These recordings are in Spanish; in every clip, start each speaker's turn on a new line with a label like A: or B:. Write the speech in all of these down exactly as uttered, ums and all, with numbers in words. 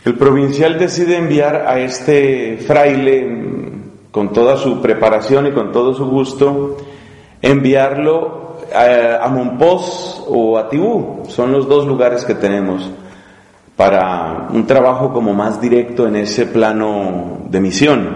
A: El provincial decide enviar a este fraile, con toda su preparación y con todo su gusto, enviarlo a, a Mompox o a Tibú. Son los dos lugares que tenemos para un trabajo como más directo en ese plano de misión.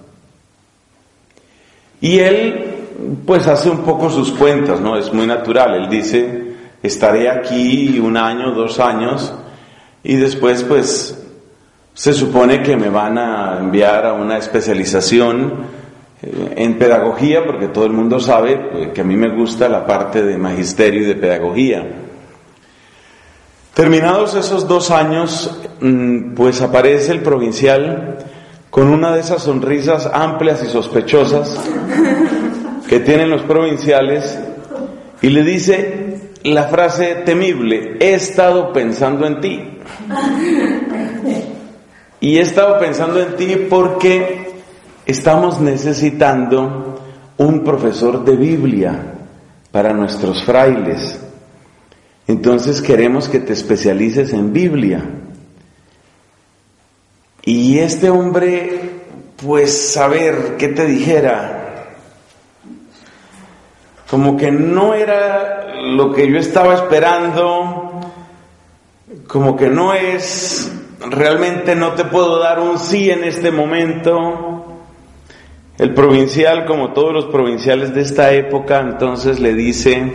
A: Y él pues hace un poco sus cuentas, ¿no? Es muy natural. Él dice, estaré aquí un año, dos años, y después pues se supone que me van a enviar a una especialización en pedagogía, porque todo el mundo sabe que a mí me gusta la parte de magisterio y de pedagogía. Terminados esos dos años, pues aparece el provincial con una de esas sonrisas amplias y sospechosas que tienen los provinciales y le dice la frase temible: he estado pensando en ti. Y he estado pensando en ti porque estamos necesitando un profesor de Biblia para nuestros frailes. Entonces queremos que te especialices en Biblia. Y este hombre, pues, a ver, ¿qué te dijera? Como que no era lo que yo estaba esperando, como que no es... Realmente no te puedo dar un sí en este momento. El provincial, como todos los provinciales de esta época, entonces le dice,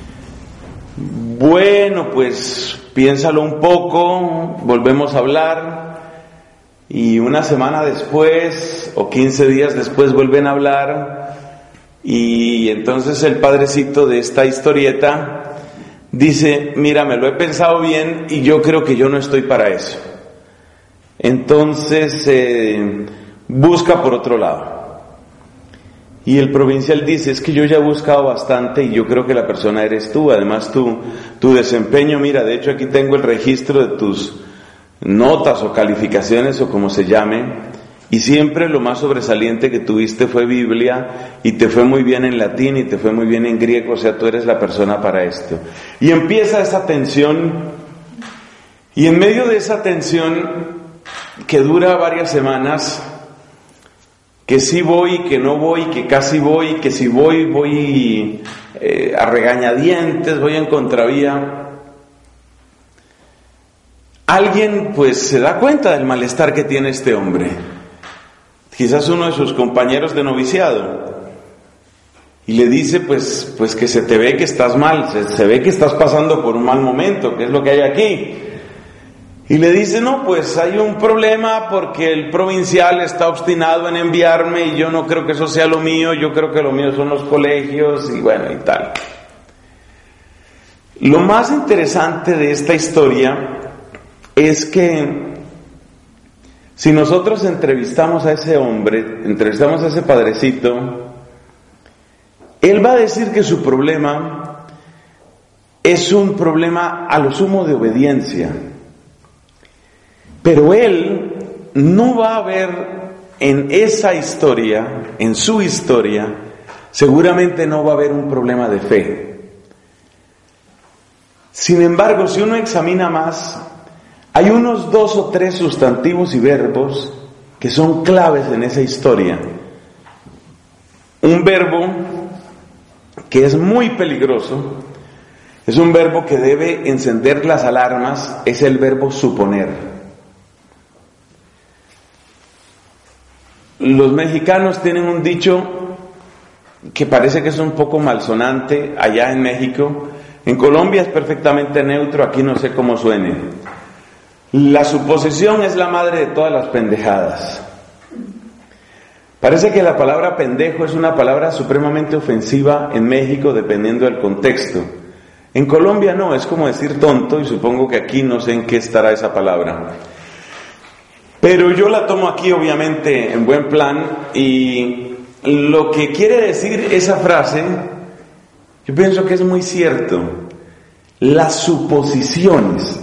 A: bueno, pues piénsalo un poco, volvemos a hablar, y una semana después o quince días después vuelven a hablar, y entonces el padrecito de esta historieta dice, mira, me lo he pensado bien y yo creo que yo no estoy para eso. Entonces eh, busca por otro lado. Y el provincial dice, es que yo ya he buscado bastante y yo creo que la persona eres tú. Además tu, tu desempeño, mira, de hecho aquí tengo el registro de tus notas o calificaciones o como se llame, y siempre lo más sobresaliente que tuviste fue Biblia, y te fue muy bien en latín y te fue muy bien en griego, o sea, tú eres la persona para esto. Y empieza esa tensión, y en medio de esa tensión que dura varias semanas, que sí voy, que no voy, que casi voy, que si voy, voy eh, a regañadientes, voy en contravía. Alguien pues se da cuenta del malestar que tiene este hombre, quizás uno de sus compañeros de noviciado, y le dice pues, pues que se te ve que estás mal, se, se ve que estás pasando por un mal momento, ¿qué es lo que hay aquí? Y le dice, no, pues hay un problema porque el provincial está obstinado en enviarme y yo no creo que eso sea lo mío, yo creo que lo mío son los colegios y bueno, y tal. Lo más interesante de esta historia es que si nosotros entrevistamos a ese hombre, entrevistamos a ese padrecito, él va a decir que su problema es un problema a lo sumo de obediencia. Pero él no va a ver en esa historia, en su historia, seguramente no va a haber un problema de fe. Sin embargo, si uno examina más, hay unos dos o tres sustantivos y verbos que son claves en esa historia. Un verbo que es muy peligroso, es un verbo que debe encender las alarmas, es el verbo suponer. Los mexicanos tienen un dicho que parece que es un poco malsonante allá en México. En Colombia es perfectamente neutro, aquí no sé cómo suene. La suposición es la madre de todas las pendejadas. Parece que la palabra pendejo es una palabra supremamente ofensiva en México dependiendo del contexto. En Colombia no, es como decir tonto, y supongo que aquí no sé en qué estará esa palabra. Pero yo la tomo aquí obviamente en buen plan, y lo que quiere decir esa frase, yo pienso que es muy cierto. Las suposiciones,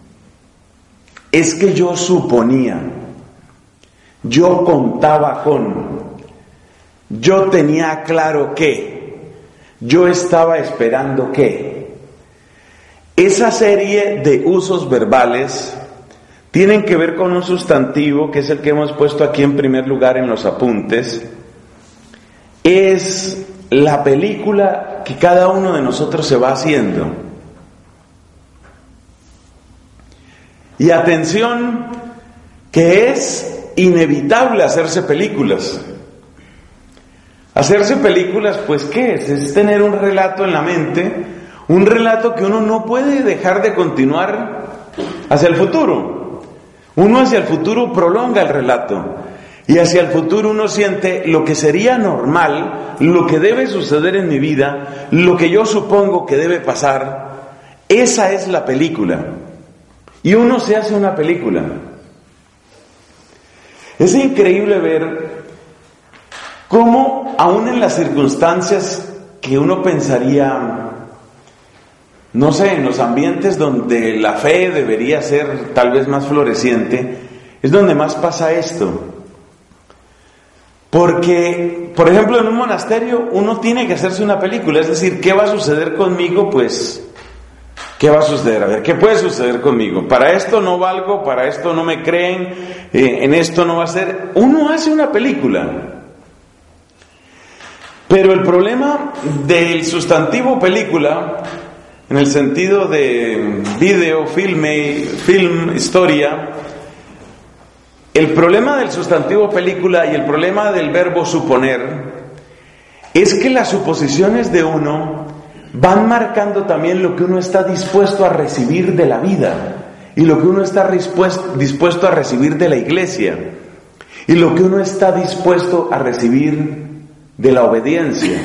A: es que yo suponía, yo contaba con, yo tenía claro que, yo estaba esperando que. Esa serie de usos verbales tienen que ver con un sustantivo que es el que hemos puesto aquí en primer lugar en los apuntes. Es la película que cada uno de nosotros se va haciendo. Y atención, que es inevitable hacerse películas. Hacerse películas, pues, ¿qué es? Es tener un relato en la mente, un relato que uno no puede dejar de continuar hacia el futuro. Uno hacia el futuro prolonga el relato, y hacia el futuro uno siente lo que sería normal, lo que debe suceder en mi vida, lo que yo supongo que debe pasar. Esa es la película. Y uno se hace una película. Es increíble ver cómo, aún en las circunstancias que uno pensaría, no sé, en los ambientes donde la fe debería ser tal vez más floreciente, es donde más pasa esto. Porque, por ejemplo, en un monasterio uno tiene que hacerse una película, es decir, ¿qué va a suceder conmigo? Pues, ¿qué va a suceder? A ver, ¿qué puede suceder conmigo? Para esto no valgo, para esto no me creen, eh, en esto no va a ser. Uno hace una película. Pero el problema del sustantivo película, en el sentido de video, filme, film, historia, el problema del sustantivo película y el problema del verbo suponer es que las suposiciones de uno van marcando también lo que uno está dispuesto a recibir de la vida y lo que uno está dispuesto a recibir de la iglesia y lo que uno está dispuesto a recibir de la obediencia.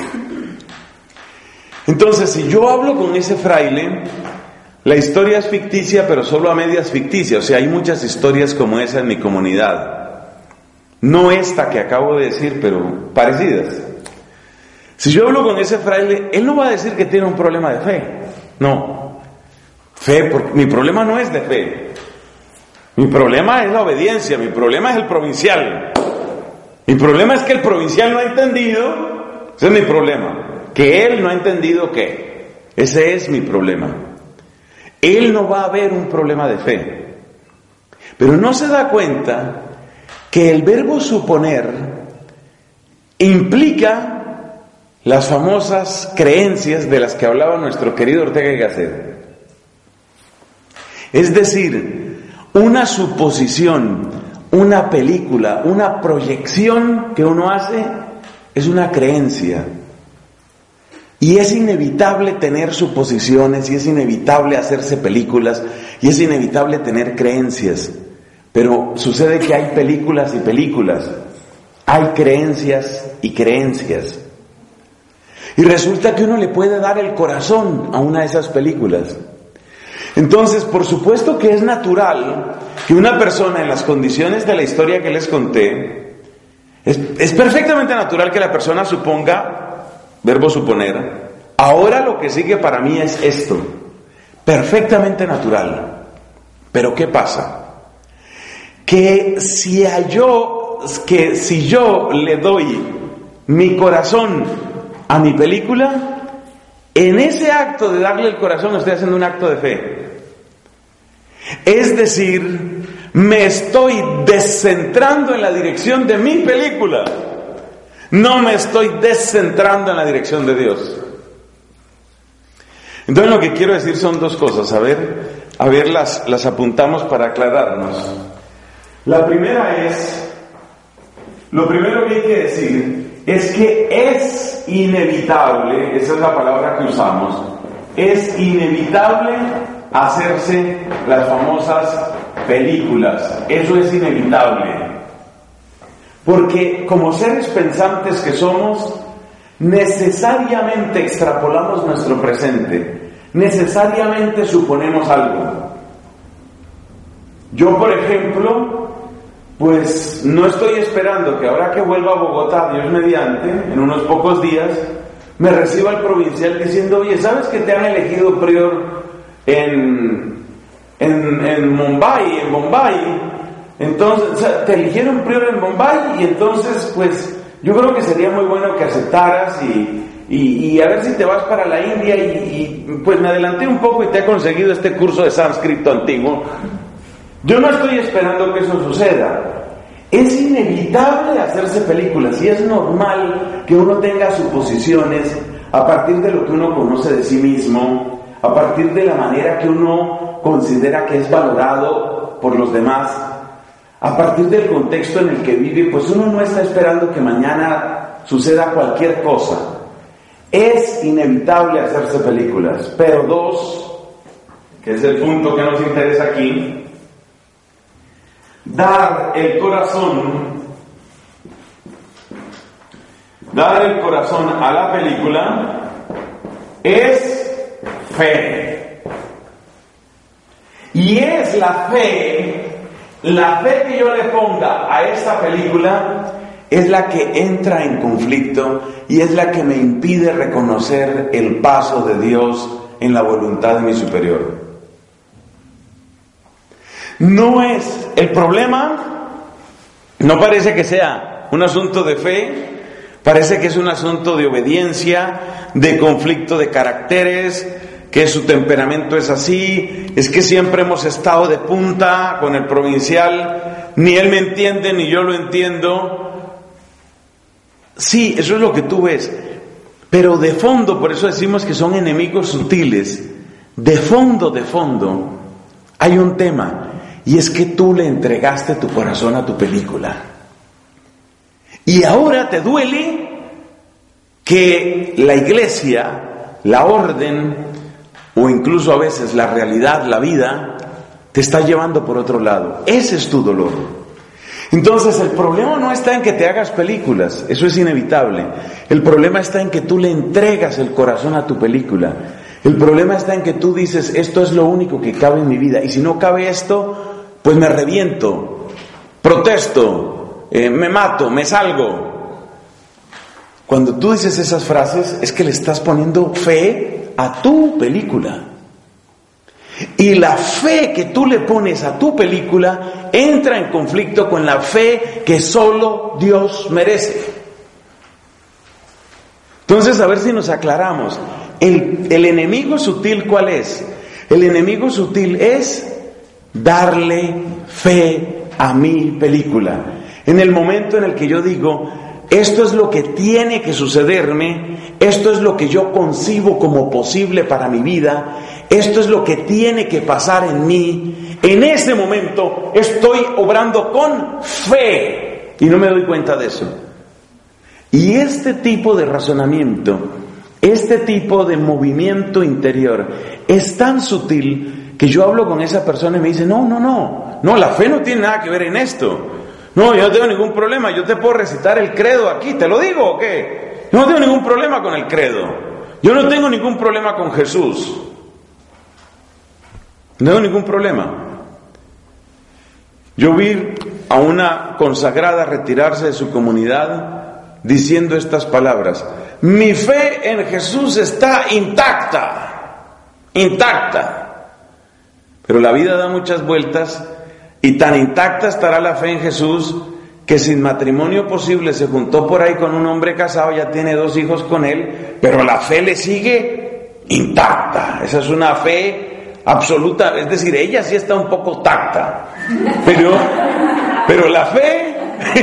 A: Entonces, si yo hablo con ese fraile, la historia es ficticia, pero solo a medias ficticia. O sea, hay muchas historias como esa en mi comunidad. No esta que acabo de decir, pero parecidas. Si yo hablo con ese fraile, él no va a decir que tiene un problema de fe. No. Fe, porque mi problema no es de fe. Mi problema es la obediencia, mi problema es el provincial. Mi problema es que el provincial no ha entendido. Ese es mi problema. Que él no ha entendido qué. Ese es mi problema. Él no va a ver un problema de fe. Pero no se da cuenta que el verbo suponer implica las famosas creencias de las que hablaba nuestro querido Ortega y Gasset. Es decir, una suposición, una película, una proyección que uno hace es una creencia. Y es inevitable tener suposiciones, y es inevitable hacerse películas, y es inevitable tener creencias. Pero sucede que hay películas y películas, hay creencias y creencias. Y resulta que uno le puede dar el corazón a una de esas películas. Entonces, por supuesto que es natural que una persona en las condiciones de la historia que les conté, es, es perfectamente natural que la persona suponga, verbo suponer, ahora lo que sigue para mí es esto, perfectamente natural. Pero ¿qué pasa? Que si a yo, que si yo le doy mi corazón a mi película, en ese acto de darle el corazón estoy haciendo un acto de fe. Es decir, me estoy descentrando en la dirección de mi película. No me estoy descentrando en la dirección de Dios. Entonces lo que quiero decir son dos cosas. A ver, a ver las, las apuntamos para aclararnos. La primera es, lo primero que hay que decir es que es inevitable, esa es la palabra que usamos, es inevitable hacerse las famosas películas. Eso es inevitable. Porque como seres pensantes que somos, necesariamente extrapolamos nuestro presente, necesariamente suponemos algo. Yo, por ejemplo, pues no estoy esperando que ahora que vuelva a Bogotá, Dios mediante, en unos pocos días, me reciba el provincial diciendo, oye, ¿sabes que te han elegido prior en, en, en Mumbai, en Bombay? Entonces, o sea, te eligieron prior en Bombay y entonces, pues, yo creo que sería muy bueno que aceptaras y, y, y a ver si te vas para la India y, y pues me adelanté un poco y te he conseguido este curso de sánscrito antiguo. Yo no estoy esperando que eso suceda. Es inevitable hacerse películas y es normal que uno tenga suposiciones a partir de lo que uno conoce de sí mismo, a partir de la manera que uno considera que es valorado por los demás, a partir del contexto en el que vive. Pues uno no está esperando que mañana suceda cualquier cosa. Es inevitable hacerse películas. Pero dos, que es el punto que nos interesa aquí, dar el corazón, dar el corazón a la película es fe. Y es la fe, la fe que yo le ponga a esta película es la que entra en conflicto y es la que me impide reconocer el paso de Dios en la voluntad de mi superior. No es el problema, no parece que sea un asunto de fe, parece que es un asunto de obediencia, de conflicto de caracteres, que su temperamento es así, es que siempre hemos estado de punta con el provincial, ni él me entiende ni yo lo entiendo. Sí, eso es lo que tú ves, pero de fondo, por eso decimos que son enemigos sutiles, de fondo, de fondo, hay un tema. Y es que tú le entregaste tu corazón a tu película. Y ahora te duele que la iglesia, la orden, o incluso a veces la realidad, la vida, te está llevando por otro lado. Ese es tu dolor. Entonces el problema no está en que te hagas películas, eso es inevitable. El problema está en que tú le entregas el corazón a tu película. El problema está en que tú dices, esto es lo único que cabe en mi vida. Y si no cabe esto, pues me reviento, protesto, eh, me mato, me salgo. Cuando tú dices esas frases es que le estás poniendo fe a tu película. Y la fe que tú le pones a tu película entra en conflicto con la fe que solo Dios merece. Entonces, a ver si nos aclaramos. El, el enemigo sutil, ¿cuál es? El enemigo sutil es darle fe a mi película. En el momento en el que yo digo, esto es lo que tiene que sucederme, esto es lo que yo concibo como posible para mi vida, esto es lo que tiene que pasar en mí, en ese momento estoy obrando con fe y no me doy cuenta de eso. Y este tipo de razonamiento, este tipo de movimiento interior es tan sutil que yo hablo con esa persona y me dice, no, no, no, no, la fe no tiene nada que ver en esto. No, yo no tengo ningún problema, yo te puedo recitar el credo aquí, ¿te lo digo o qué? Yo no tengo ningún problema con el credo, yo no tengo ningún problema con Jesús, no tengo ningún problema. Yo vi a una consagrada retirarse de su comunidad diciendo estas palabras, mi fe en Jesús está intacta, intacta. Pero la vida da muchas vueltas y tan intacta estará la fe en Jesús que sin matrimonio posible se juntó por ahí con un hombre casado, ya tiene dos hijos con él, pero la fe le sigue intacta. Esa es una fe absoluta, es decir, ella sí está un poco tacta, pero, pero la fe,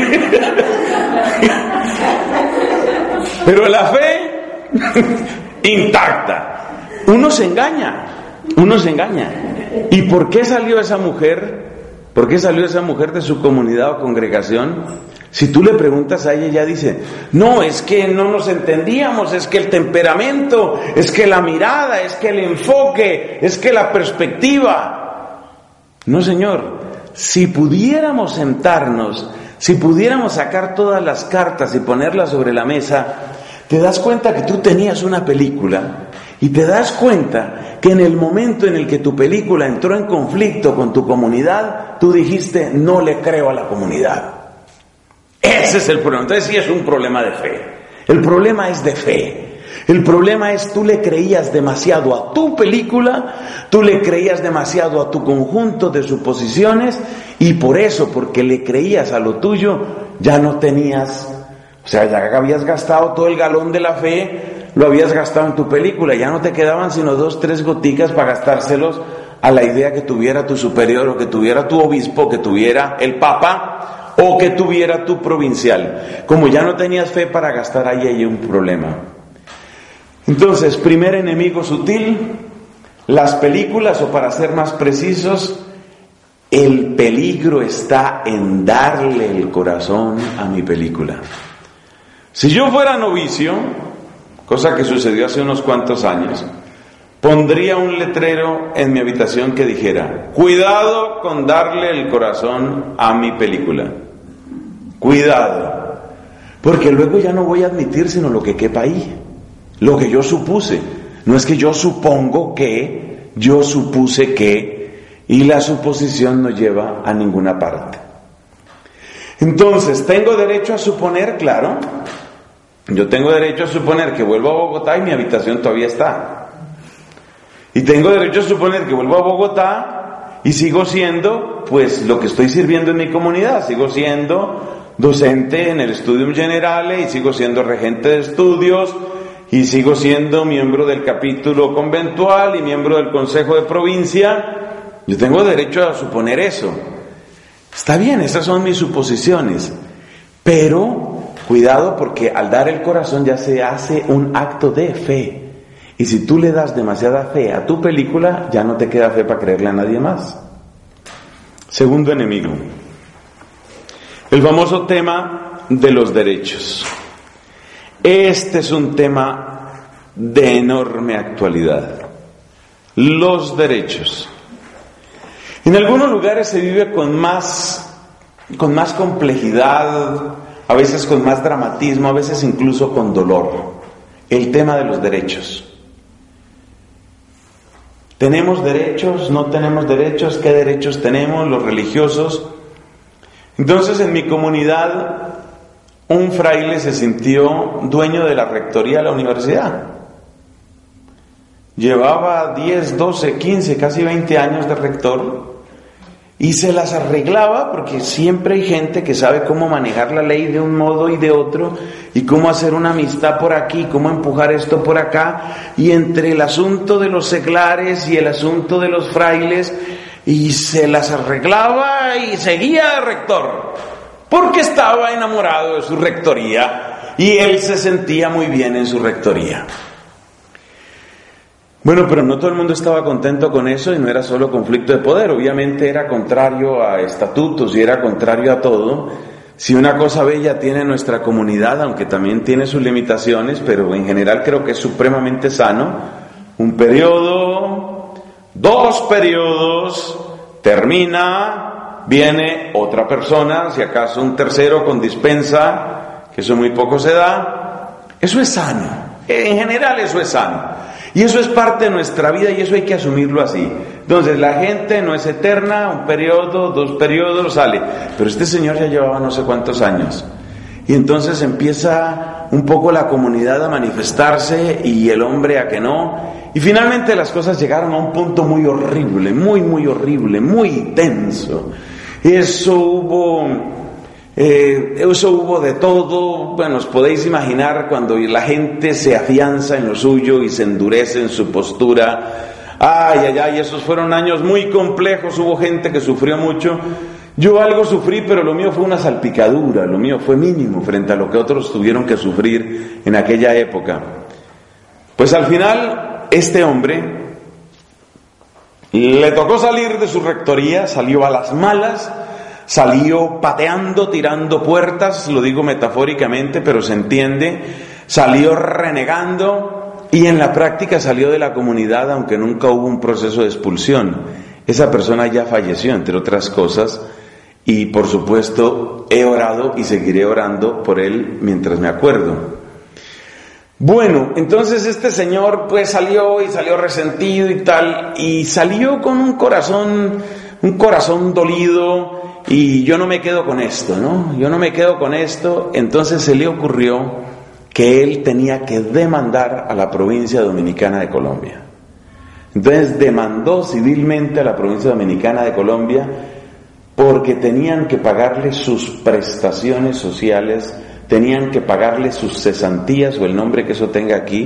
A: pero la fe intacta. Uno se engaña, uno se engaña. ¿Y por qué salió esa mujer? ¿Por qué salió esa mujer de su comunidad o congregación? Si tú le preguntas a ella, ella dice, no, es que no nos entendíamos, es que el temperamento, es que la mirada, es que el enfoque, es que la perspectiva. No, señor, si pudiéramos sentarnos, si pudiéramos sacar todas las cartas y ponerlas sobre la mesa, te das cuenta que tú tenías una película y te das cuenta que en el momento en el que tu película entró en conflicto con tu comunidad, tú dijiste, no le creo a la comunidad. Ese es el problema. Entonces sí es un problema de fe. El problema es de fe. El problema es tú le creías demasiado a tu película, tú le creías demasiado a tu conjunto de suposiciones y por eso, porque le creías a lo tuyo, ya no tenías, o sea, ya habías gastado todo el galón de la fe, lo habías gastado en tu película, ya no te quedaban sino dos, tres goticas para gastárselos a la idea que tuviera tu superior, o que tuviera tu obispo, que tuviera el papa, o que tuviera tu provincial. Como ya no tenías fe para gastar ahí, hay un problema. Entonces, primer enemigo sutil, las películas, o para ser más precisos, el peligro está en darle el corazón a mi película. Si yo fuera novicio, cosa que sucedió hace unos cuantos años, pondría un letrero en mi habitación que dijera: cuidado con darle el corazón a mi película. Cuidado, porque luego ya no voy a admitir sino lo que quepa ahí, lo que yo supuse. No es que yo supongo que, yo supuse que, y la suposición no lleva a ninguna parte. Entonces, ¿tengo derecho a suponer? Claro, yo tengo derecho a suponer que vuelvo a Bogotá y mi habitación todavía está. Y tengo derecho a suponer que vuelvo a Bogotá y sigo siendo, pues, lo que estoy sirviendo en mi comunidad. Sigo siendo docente en el Studium Generale, y sigo siendo regente de estudios, y sigo siendo miembro del capítulo conventual y miembro del consejo de provincia. Yo tengo derecho a suponer eso. Está bien, esas son mis suposiciones. Pero, cuidado, porque al dar el corazón ya se hace un acto de fe. Y si tú le das demasiada fe a tu película, ya no te queda fe para creerle a nadie más. Segundo enemigo, el famoso tema de los derechos. Este es un tema de enorme actualidad. Los derechos. En algunos lugares se vive con más, con más complejidad, a veces con más dramatismo, a veces incluso con dolor. El tema de los derechos. ¿Tenemos derechos? ¿No tenemos derechos? ¿Qué derechos tenemos los religiosos? Entonces, en mi comunidad, un fraile se sintió dueño de la rectoría de la universidad. Llevaba diez, doce, quince, casi veinte años de rector, y se las arreglaba, porque siempre hay gente que sabe cómo manejar la ley de un modo y de otro, y cómo hacer una amistad por aquí, cómo empujar esto por acá, y entre el asunto de los seglares y el asunto de los frailes, y se las arreglaba y seguía de rector, porque estaba enamorado de su rectoría, y él se sentía muy bien en su rectoría. Bueno, pero no todo el mundo estaba contento con eso, y no era solo conflicto de poder. Obviamente era contrario a estatutos y era contrario a todo. Si una cosa bella tiene nuestra comunidad, aunque también tiene sus limitaciones, pero en general creo que es supremamente sano, un periodo, dos periodos, termina, viene otra persona, si acaso un tercero con dispensa, que eso muy poco se da. Eso es sano, en general eso es sano. Y eso es parte de nuestra vida, y eso hay que asumirlo así. Entonces, la gente no es eterna, un periodo, dos periodos, sale. Pero este señor ya llevaba no sé cuántos años. Y entonces empieza un poco la comunidad a manifestarse y el hombre a que no. Y finalmente las cosas llegaron a un punto muy horrible, muy, muy horrible, muy tenso. Eso hubo... Eh, eso hubo de todo. Bueno, os podéis imaginar cuando la gente se afianza en lo suyo y se endurece en su postura. Ay, ay, ay, esos fueron años muy complejos, hubo gente que sufrió mucho. Yo algo sufrí, pero lo mío fue una salpicadura, lo mío fue mínimo frente a lo que otros tuvieron que sufrir en aquella época. Pues al final, este hombre le tocó salir de su rectoría, salió a las malas, salió pateando, tirando puertas, lo digo metafóricamente, pero se entiende, salió renegando y en la práctica salió de la comunidad, aunque nunca hubo un proceso de expulsión. Esa persona ya falleció, entre otras cosas, y por supuesto he orado y seguiré orando por él mientras me acuerdo. Bueno, entonces este señor pues salió y salió resentido y tal, y salió con un corazón, un corazón dolido. Y yo no me quedo con esto, ¿no? Yo no me quedo con esto. Entonces se le ocurrió que él tenía que demandar a la provincia dominicana de Colombia. Entonces demandó civilmente a la provincia dominicana de Colombia porque tenían que pagarle sus prestaciones sociales, tenían que pagarle sus cesantías, o el nombre que eso tenga aquí,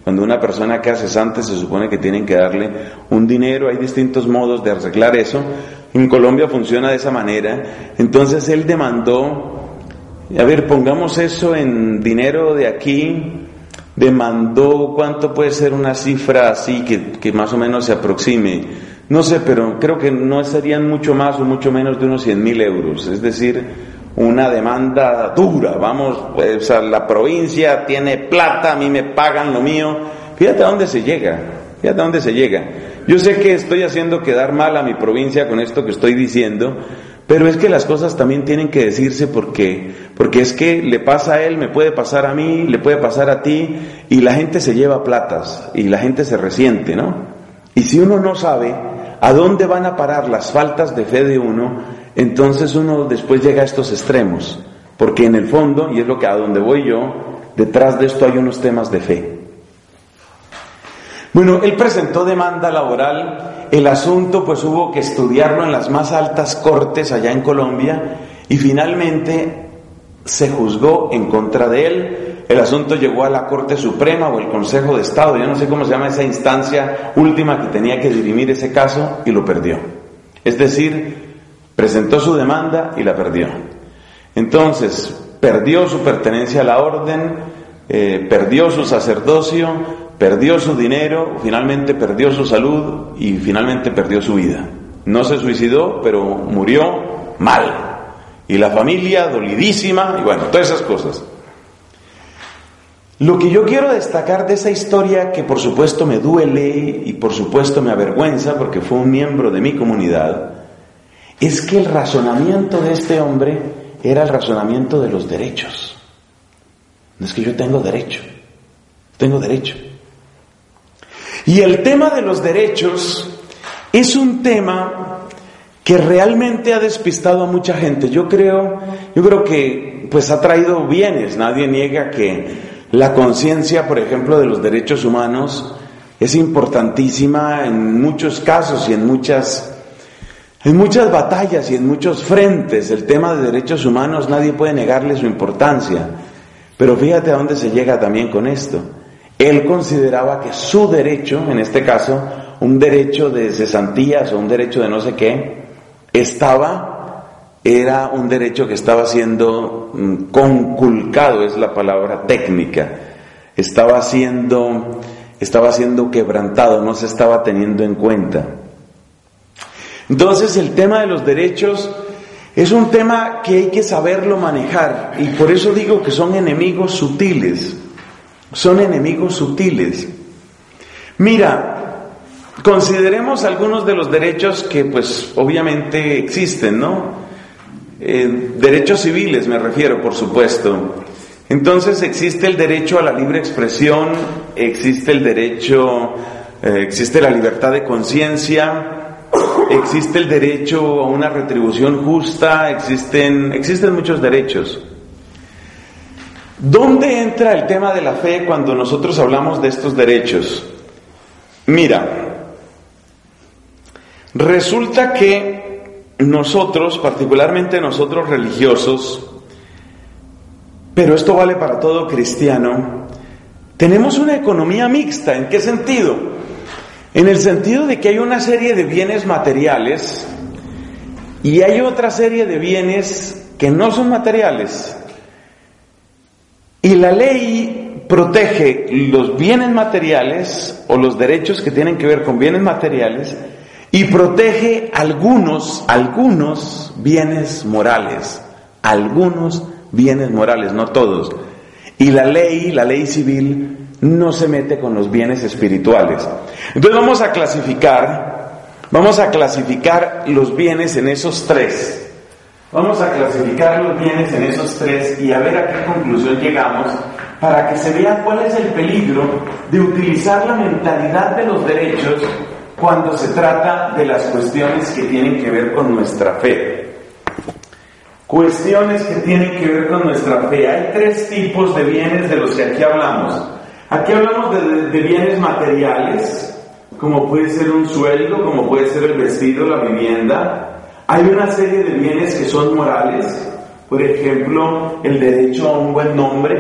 A: Cuando una persona queda cesante se supone que tienen que darle un dinero, hay distintos modos de arreglar eso. En Colombia funciona de esa manera. Entonces él demandó, a ver, pongamos eso en dinero de aquí, demandó, ¿cuánto puede ser una cifra así que, que más o menos se aproxime? No sé, pero creo que no serían mucho más o mucho menos de unos cien mil euros, es decir, una demanda dura, vamos, pues, o sea, la provincia tiene plata, a mí me pagan lo mío. Fíjate a dónde se llega, fíjate a dónde se llega. Yo sé que estoy haciendo quedar mal a mi provincia con esto que estoy diciendo, pero es que las cosas también tienen que decirse porque, porque es que le pasa a él, me puede pasar a mí, le puede pasar a ti, y la gente se lleva platas, y la gente se resiente, ¿no? Y si uno no sabe a dónde van a parar las faltas de fe de uno, entonces uno después llega a estos extremos, porque en el fondo, y es lo que a donde voy yo, detrás de esto hay unos temas de fe. Bueno, él presentó demanda laboral, el asunto pues hubo que estudiarlo en las más altas cortes allá en Colombia, y finalmente se juzgó en contra de él. El asunto llegó a la Corte Suprema o el Consejo de Estado, yo no sé cómo se llama esa instancia última que tenía que dirimir ese caso, y lo perdió. Es decir, presentó su demanda y la perdió. Entonces, perdió su pertenencia a la orden, eh, perdió su sacerdocio, perdió su dinero, finalmente perdió su salud y finalmente perdió su vida. No se suicidó, pero murió mal. Y la familia dolidísima, y bueno, todas esas cosas. Lo que yo quiero destacar de esa historia, que por supuesto me duele y por supuesto me avergüenza porque fue un miembro de mi comunidad, es que el razonamiento de este hombre era el razonamiento de los derechos. No es que yo tengo derecho, tengo derecho. Y el tema de los derechos es un tema que realmente ha despistado a mucha gente. Yo creo, yo creo que pues ha traído bienes. Nadie niega que la conciencia, por ejemplo, de los derechos humanos es importantísima en muchos casos y en muchas En muchas batallas y en muchos frentes. El tema de derechos humanos nadie puede negarle su importancia, pero fíjate a dónde se llega también con esto. Él consideraba que su derecho, en este caso, un derecho de cesantías o un derecho de no sé qué, estaba, era un derecho que estaba siendo conculcado, es la palabra técnica, estaba siendo, estaba siendo quebrantado, no se estaba teniendo en cuenta. Entonces el tema de los derechos es un tema que hay que saberlo manejar, y por eso digo que son enemigos sutiles, son enemigos sutiles. Mira, consideremos algunos de los derechos que pues obviamente existen, ¿no? Eh, derechos civiles me refiero, por supuesto. Entonces existe el derecho a la libre expresión, existe el derecho, eh, existe la libertad de conciencia, existe el derecho a una retribución justa, existen, existen muchos derechos. ¿Dónde entra el tema de la fe cuando nosotros hablamos de estos derechos? Mira, resulta que nosotros, particularmente nosotros religiosos, pero esto vale para todo cristiano, tenemos una economía mixta. ¿En qué sentido? En el sentido de que hay una serie de bienes materiales y hay otra serie de bienes que no son materiales. Y la ley protege los bienes materiales o los derechos que tienen que ver con bienes materiales y protege algunos, algunos bienes morales, algunos bienes morales, no todos. Y la ley, la ley civil, no se mete con los bienes espirituales. Entonces vamos a clasificar, vamos a clasificar los bienes en esos tres. Vamos a clasificar los bienes en esos tres y a ver a qué conclusión llegamos, para que se vea cuál es el peligro de utilizar la mentalidad de los derechos cuando se trata de las cuestiones que tienen que ver con nuestra fe. Cuestiones que tienen que ver con nuestra fe. Hay tres tipos de bienes de los que aquí hablamos. Aquí hablamos de, de bienes materiales, como puede ser un sueldo, como puede ser el vestido, la vivienda. Hay una serie de bienes que son morales, por ejemplo, el derecho a un buen nombre,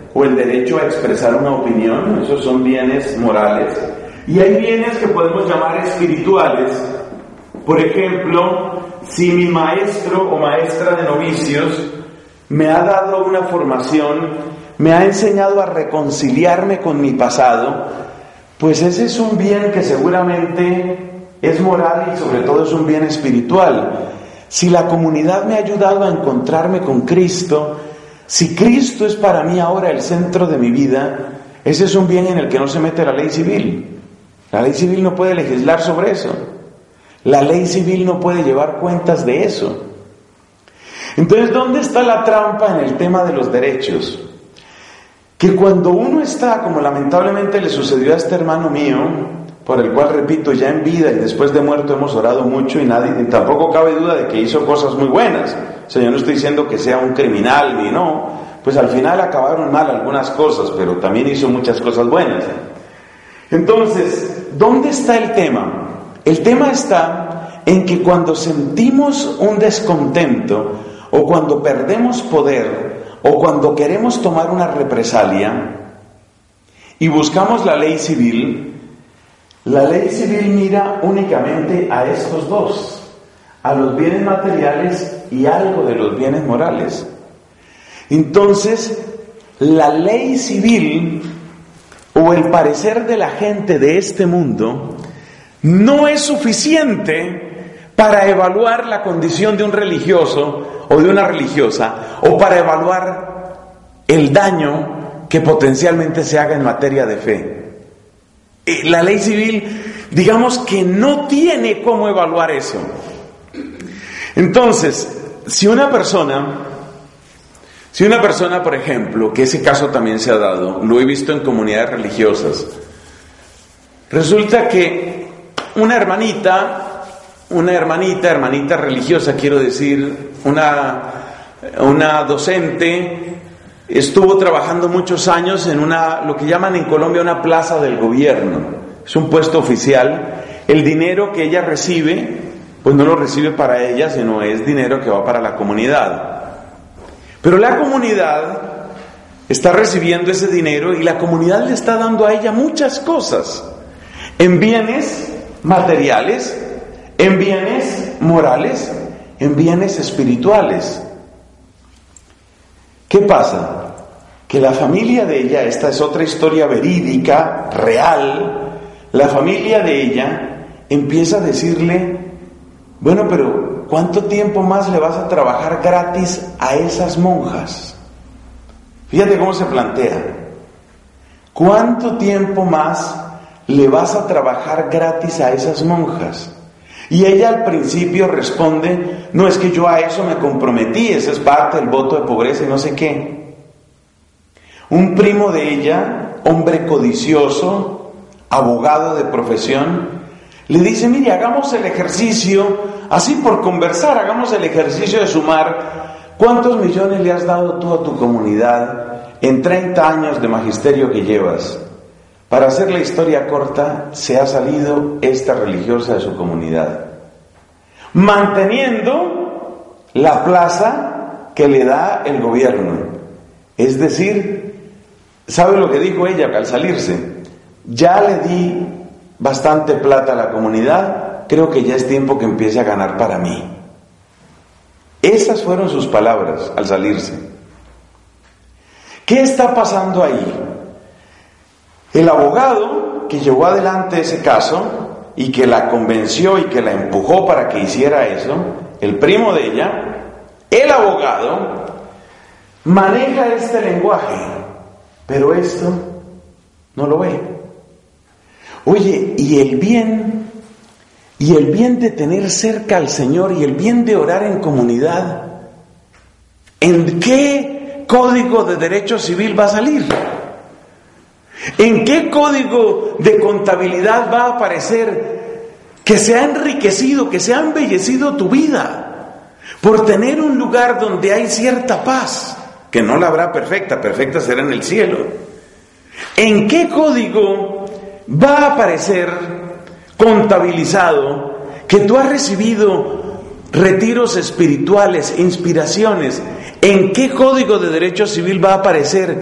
A: o el derecho a expresar una opinión, esos son bienes morales. Y hay bienes que podemos llamar espirituales. Por ejemplo, si mi maestro o maestra de novicios me ha dado una formación, me ha enseñado a reconciliarme con mi pasado, pues ese es un bien que seguramente es moral y sobre todo es un bien espiritual. Si la comunidad me ha ayudado a encontrarme con Cristo, si Cristo es para mí ahora el centro de mi vida, ese es un bien en el que no se mete la ley civil. La ley civil no puede legislar sobre eso. La ley civil no puede llevar cuentas de eso. Entonces, ¿dónde está la trampa en el tema de los derechos? Que cuando uno está, como lamentablemente le sucedió a este hermano mío, por el cual, repito, ya en vida y después de muerto hemos orado mucho y nadie, y tampoco cabe duda de que hizo cosas muy buenas. O sea, yo no estoy diciendo que sea un criminal ni no, pues al final acabaron mal algunas cosas, pero también hizo muchas cosas buenas. Entonces, ¿dónde está el tema? El tema está en que cuando sentimos un descontento, o cuando perdemos poder, o cuando queremos tomar una represalia, y buscamos la ley civil, la ley civil mira únicamente a estos dos, a los bienes materiales y algo de los bienes morales. Entonces, la ley civil o el parecer de la gente de este mundo no es suficiente para evaluar la condición de un religioso o de una religiosa, o para evaluar el daño que potencialmente se haga en materia de fe. La ley civil, digamos que no tiene cómo evaluar eso. Entonces, si una persona, si una persona, por ejemplo, que ese caso también se ha dado, lo he visto en comunidades religiosas, resulta que una hermanita, una hermanita, hermanita religiosa, quiero decir, una, una docente, estuvo trabajando muchos años en una, lo que llaman en Colombia una plaza del gobierno, es un puesto oficial. El dinero que ella recibe, pues no lo recibe para ella, sino es dinero que va para la comunidad. Pero la comunidad está recibiendo ese dinero y la comunidad le está dando a ella muchas cosas, en bienes materiales, en bienes morales, en bienes espirituales. ¿Qué pasa? Que la familia de ella, esta es otra historia verídica, real, la familia de ella empieza a decirle, bueno, pero ¿cuánto tiempo más le vas a trabajar gratis a esas monjas? Fíjate cómo se plantea. ¿Cuánto tiempo más le vas a trabajar gratis a esas monjas? Y ella al principio responde, no, es que yo a eso me comprometí, esa es parte del voto de pobreza y no sé qué. Un primo de ella, hombre codicioso, abogado de profesión, le dice, mire, hagamos el ejercicio, así por conversar, hagamos el ejercicio de sumar cuántos millones le has dado tú a tu comunidad en treinta años de magisterio que llevas. Para hacer la historia corta, se ha salido esta religiosa de su comunidad, manteniendo la plaza que le da el gobierno. Es decir, ¿sabe lo que dijo ella al salirse? Ya le di bastante plata a la comunidad, creo que ya es tiempo que empiece a ganar para mí. Esas fueron sus palabras al salirse. ¿Qué está pasando ahí? El abogado que llevó adelante ese caso y que la convenció y que la empujó para que hiciera eso, el primo de ella, el abogado, maneja este lenguaje, pero esto no lo ve. Oye, y el bien, y el bien de tener cerca al Señor y el bien de orar en comunidad, ¿en qué código de derecho civil va a salir? ¿En qué código de contabilidad va a aparecer que se ha enriquecido, que se ha embellecido tu vida por tener un lugar donde hay cierta paz, que no la habrá perfecta, perfecta será en el cielo? ¿En qué código va a aparecer contabilizado que tú has recibido retiros espirituales, inspiraciones? ¿En qué código de derecho civil va a aparecer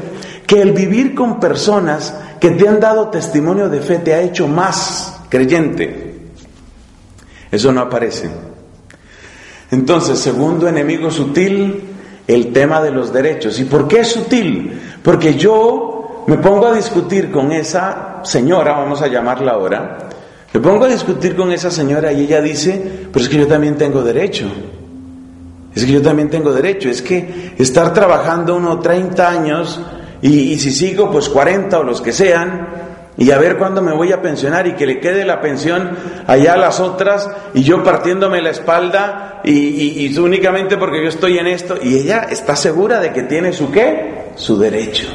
A: que el vivir con personas que te han dado testimonio de fe te ha hecho más creyente. Eso no aparece. Entonces, segundo enemigo sutil, el tema de los derechos. ¿Y por qué es sutil? Porque yo me pongo a discutir con esa señora, vamos a llamarla ahora, me pongo a discutir con esa señora y ella dice, pero es que yo también tengo derecho. Es que yo también tengo derecho. Es que estar trabajando uno treinta años y, y si sigo pues cuarenta o los que sean, y a ver cuándo me voy a pensionar y que le quede la pensión allá a las otras y yo partiéndome la espalda y, y, y únicamente porque yo estoy en esto. Y ella está segura de que tiene su ¿qué? Su derecho.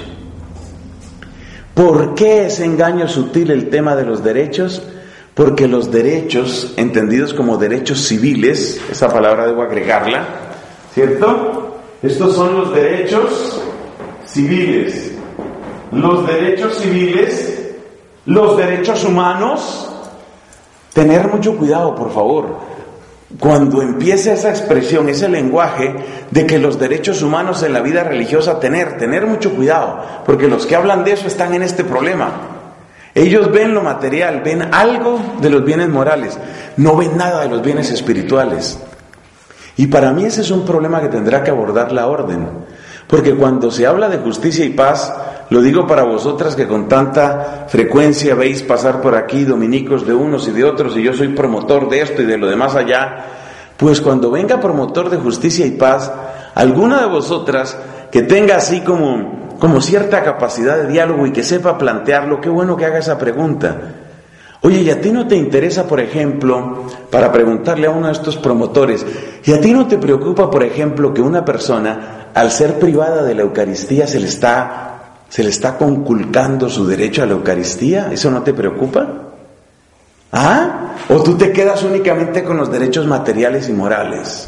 A: ¿Por qué es engaño sutil el tema de los derechos? Porque los derechos, entendidos como derechos civiles, esa palabra debo agregarla, ¿cierto? Estos son los derechos civiles. Los derechos civiles, los derechos humanos. Tener mucho cuidado, por favor, cuando empiece esa expresión, ese lenguaje de que los derechos humanos en la vida religiosa, tener, tener mucho cuidado, porque los que hablan de eso están en este problema. Ellos ven lo material, ven algo de los bienes morales, no ven nada de los bienes espirituales. Y para mí ese es un problema que tendrá que abordar la orden, porque cuando se habla de justicia y paz, lo digo para vosotras que con tanta frecuencia veis pasar por aquí dominicos de unos y de otros, y yo soy promotor de esto y de lo demás allá, pues cuando venga promotor de justicia y paz, alguna de vosotras que tenga así como... como cierta capacidad de diálogo y que sepa plantearlo, qué bueno que haga esa pregunta. Oye, ¿y a ti no te interesa, por ejemplo, para preguntarle a uno de estos promotores, ¿y a ti no te preocupa, por ejemplo, que una persona, al ser privada de la Eucaristía, se le está, se le está conculcando su derecho a la Eucaristía? ¿Eso no te preocupa? ¿Ah? ¿O tú te quedas únicamente con los derechos materiales y morales?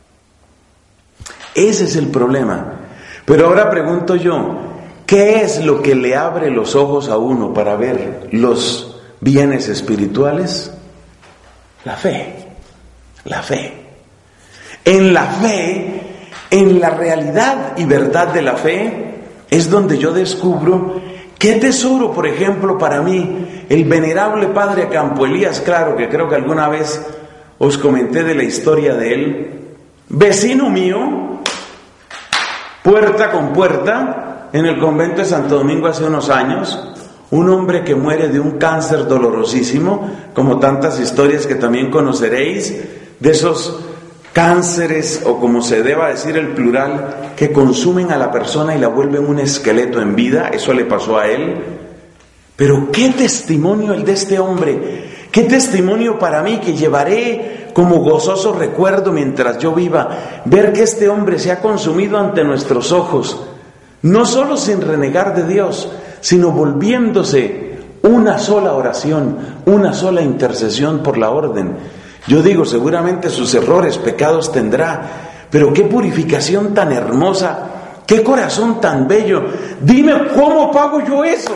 A: Ese es el problema. Pero ahora pregunto yo, ¿qué es lo que le abre los ojos a uno para ver los bienes espirituales? La fe, la fe. En la fe, en la realidad y verdad de la fe, es donde yo descubro qué tesoro, por ejemplo, para mí, el venerable padre Campo Elías Claro, que creo que alguna vez os comenté de la historia de él, vecino mío, puerta con puerta, en el convento de Santo Domingo hace unos años, un hombre que muere de un cáncer dolorosísimo, como tantas historias que también conoceréis, de esos cánceres, o como se deba decir el plural, que consumen a la persona y la vuelven un esqueleto en vida. Eso le pasó a él. Pero qué testimonio el de este hombre, qué testimonio para mí que llevaré como gozoso recuerdo mientras yo viva, ver que este hombre se ha consumido ante nuestros ojos, no solo sin renegar de Dios, sino volviéndose una sola oración, una sola intercesión por la orden. Yo digo, seguramente sus errores, pecados tendrá, pero qué purificación tan hermosa, qué corazón tan bello. Dime, ¿cómo pago yo eso?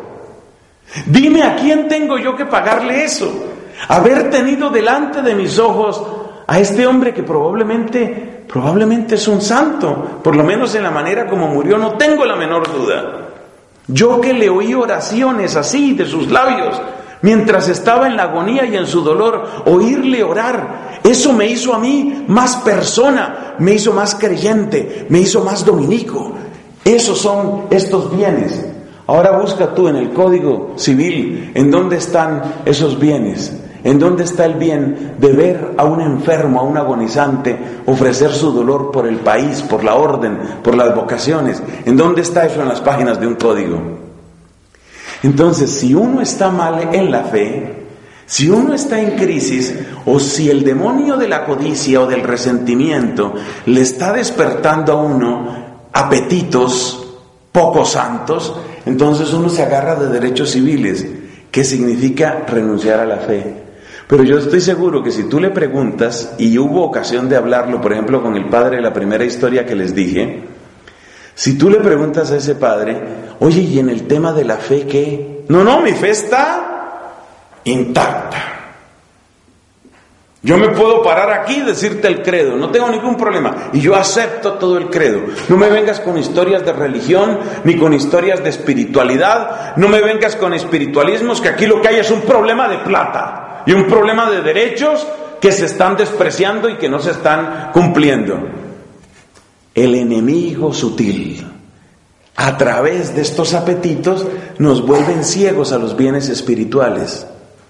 A: Dime, ¿a quién tengo yo que pagarle eso? Haber tenido delante de mis ojos a este hombre que probablemente, probablemente es un santo, por lo menos en la manera como murió, no tengo la menor duda. Yo que le oí oraciones así de sus labios, mientras estaba en la agonía y en su dolor, oírle orar, eso me hizo a mí más persona, me hizo más creyente, me hizo más dominico. Esos son estos bienes. Ahora busca tú en el Código Civil en dónde están esos bienes. ¿En dónde está el bien de ver a un enfermo, a un agonizante, ofrecer su dolor por el país, por la orden, por las vocaciones? ¿En dónde está eso en las páginas de un código? Entonces, si uno está mal en la fe, si uno está en crisis, o si el demonio de la codicia o del resentimiento le está despertando a uno apetitos poco santos, entonces uno se agarra de derechos civiles, que significa renunciar a la fe. Pero yo estoy seguro que si tú le preguntas, y hubo ocasión de hablarlo, por ejemplo, con el padre de la primera historia que les dije, si tú le preguntas a ese padre, oye, ¿y en el tema de la fe qué? No, no, mi fe está intacta. Yo me puedo parar aquí y decirte el credo, no tengo ningún problema. Y yo acepto todo el credo. No me vengas con historias de religión, ni con historias de espiritualidad. No me vengas con espiritualismos, que aquí lo que hay es un problema de plata y un problema de derechos que se están despreciando y que no se están cumpliendo. El enemigo sutil, a través de estos apetitos, nos vuelven ciegos a los bienes espirituales.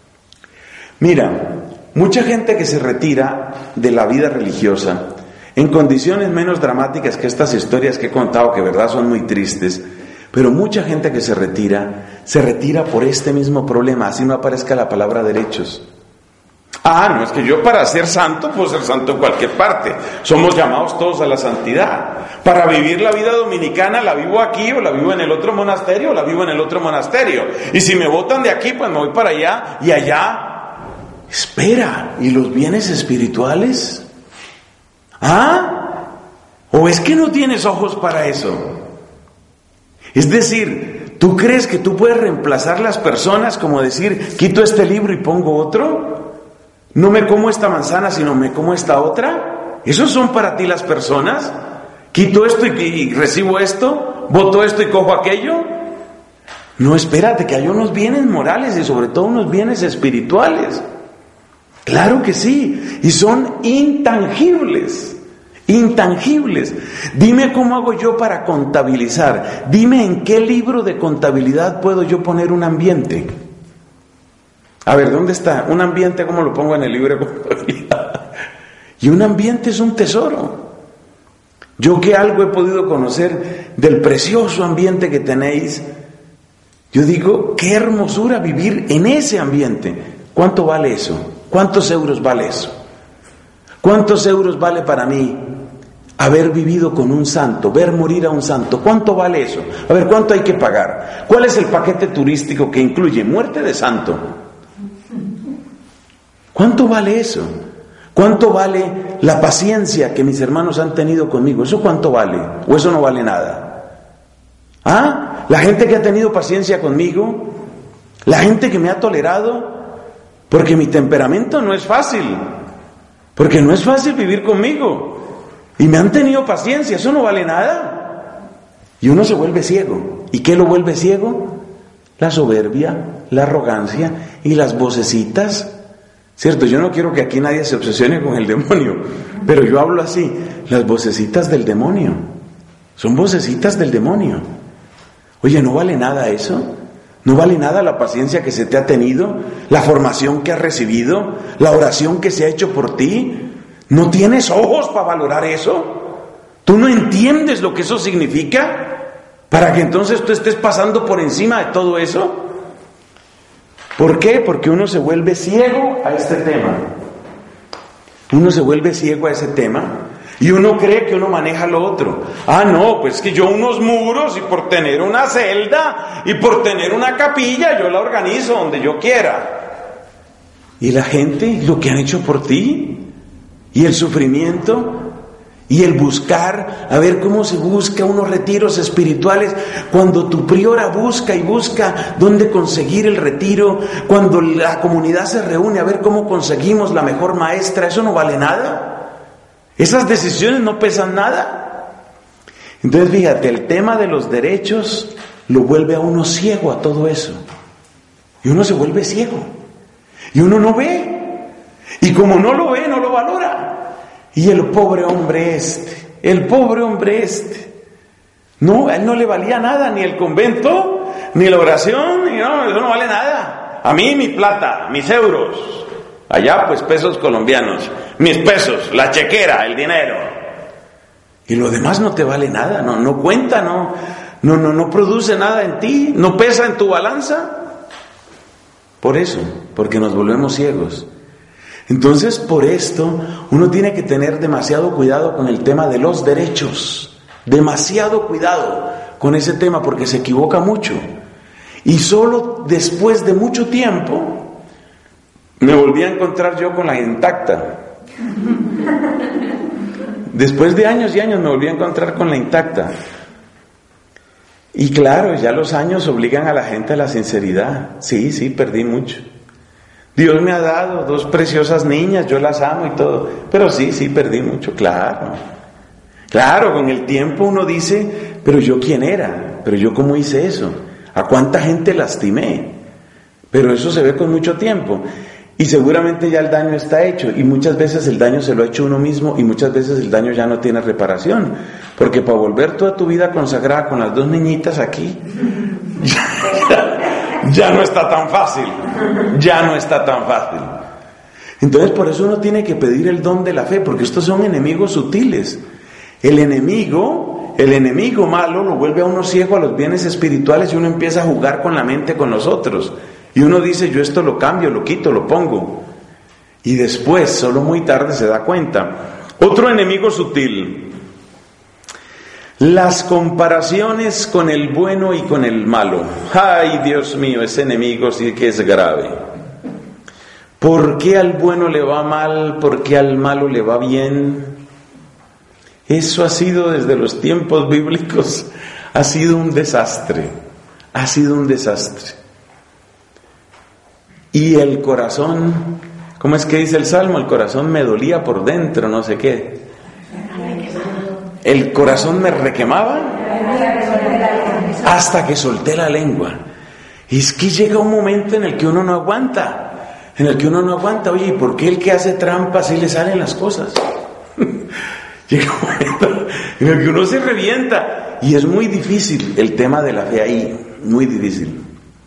A: Mira, mucha gente que se retira de la vida religiosa en condiciones menos dramáticas que estas historias que he contado, que verdad son muy tristes, pero mucha gente que se retira, se retira por este mismo problema, así no aparezca la palabra derechos. Ah, no, es que yo para ser santo puedo ser santo en cualquier parte. Somos llamados todos a la santidad. Para vivir la vida dominicana, la vivo aquí o la vivo en el otro monasterio o la vivo en el otro monasterio. Y si me botan de aquí, pues me voy para allá y allá. Espera, ¿y los bienes espirituales? ¿Ah? ¿O es que no tienes ojos para eso? Es decir, ¿tú crees que tú puedes reemplazar las personas como decir, quito este libro y pongo otro? No me como esta manzana, sino me como esta otra. ¿Esos son para ti las personas? ¿Quito esto y, y recibo esto? ¿Voto esto y cojo aquello? No, espérate, que hay unos bienes morales y sobre todo unos bienes espirituales. Claro que sí, y son intangibles, intangibles. Dime cómo hago yo para contabilizar. Dime en qué libro de contabilidad puedo yo poner un ambiente. A ver, ¿dónde está? Un ambiente, ¿cómo lo pongo en el libro de contabilidad? Y un ambiente es un tesoro. Yo que algo he podido conocer del precioso ambiente que tenéis, yo digo, qué hermosura vivir en ese ambiente. ¿Cuánto vale eso? ¿Cuántos euros vale eso? ¿Cuántos euros vale para mí haber vivido con un santo, ver morir a un santo? ¿Cuánto vale eso? A ver, ¿cuánto hay que pagar? ¿Cuál es el paquete turístico que incluye muerte de santo? ¿Cuánto vale eso? ¿Cuánto vale la paciencia que mis hermanos han tenido conmigo? ¿Eso cuánto vale? ¿O eso no vale nada? ¿Ah? La gente que ha tenido paciencia conmigo, la gente que me ha tolerado, porque mi temperamento no es fácil, porque no es fácil vivir conmigo, y me han tenido paciencia, eso no vale nada. Y uno se vuelve ciego. ¿Y qué lo vuelve ciego? La soberbia, la arrogancia y las vocecitas. Cierto, yo no quiero que aquí nadie se obsesione con el demonio, pero yo hablo así, las vocecitas del demonio, son vocecitas del demonio. Oye, ¿no vale nada eso? ¿No vale nada la paciencia que se te ha tenido? ¿La formación que has recibido? ¿La oración que se ha hecho por ti? ¿No tienes ojos para valorar eso? ¿Tú no entiendes lo que eso significa? ¿Para que entonces tú estés pasando por encima de todo eso? ¿Por qué? Porque uno se vuelve ciego a este tema. Uno se vuelve ciego a ese tema y uno cree que uno maneja lo otro. Ah, no, pues que yo unos muros y por tener una celda y por tener una capilla yo la organizo donde yo quiera. ¿Y la gente, lo que han hecho por ti? ¿Y el sufrimiento? Y el buscar, a ver cómo se busca unos retiros espirituales, cuando tu priora busca y busca dónde conseguir el retiro, cuando la comunidad se reúne a ver cómo conseguimos la mejor maestra, ¿eso no vale nada? ¿Esas decisiones no pesan nada? Entonces fíjate, el tema de los derechos lo vuelve a uno ciego a todo eso. Y uno se vuelve ciego. Y uno no ve. Y como no lo ve, no lo valora. Y el pobre hombre este, el pobre hombre este, no, a él no le valía nada, ni el convento, ni la oración, ni no, eso no vale nada. A mí mi plata, mis euros, allá pues pesos colombianos, mis pesos, la chequera, el dinero. Y lo demás no te vale nada, no, no cuenta, no, no, no, no produce nada en ti, no pesa en tu balanza. Por eso, porque nos volvemos ciegos. Entonces, por esto, uno tiene que tener demasiado cuidado con el tema de los derechos. Demasiado cuidado con ese tema porque se equivoca mucho. Y solo después de mucho tiempo me volví a encontrar yo con la intacta. Después de años y años me volví a encontrar con la intacta. Y claro, ya los años obligan a la gente a la sinceridad. Sí, sí, perdí mucho. Dios me ha dado dos preciosas niñas, yo las amo y todo. Pero sí, sí, perdí mucho, claro. Claro, con el tiempo uno dice, pero yo quién era, pero yo cómo hice eso, a cuánta gente lastimé. Pero eso se ve con mucho tiempo. Y seguramente ya el daño está hecho, y muchas veces el daño se lo ha hecho uno mismo, y muchas veces el daño ya no tiene reparación, porque para volver toda tu vida consagrada con las dos niñitas aquí, ya, ya no está tan fácil, ya no está tan fácil. Entonces por eso uno tiene que pedir el don de la fe, porque estos son enemigos sutiles. El enemigo, el enemigo malo lo vuelve a uno ciego a los bienes espirituales, y uno empieza a jugar con la mente con los otros. Y uno dice, yo esto lo cambio, lo quito, lo pongo. Y después, solo muy tarde, se da cuenta. Otro enemigo sutil. Las comparaciones con el bueno y con el malo. Ay, Dios mío, ese enemigo sí que es grave. ¿Por qué al bueno le va mal? ¿Por qué al malo le va bien? Eso ha sido desde los tiempos bíblicos, ha sido un desastre. Ha sido un desastre. Y el corazón, ¿cómo es que dice el Salmo? El corazón me dolía por dentro, no sé qué. El corazón me requemaba hasta que solté la lengua. Y es que llega un momento en el que uno no aguanta, en el que uno no aguanta. Oye, ¿y por qué el que hace trampa así le salen las cosas? Llega un momento en el que uno se revienta. Y es muy difícil el tema de la fe ahí, muy difícil.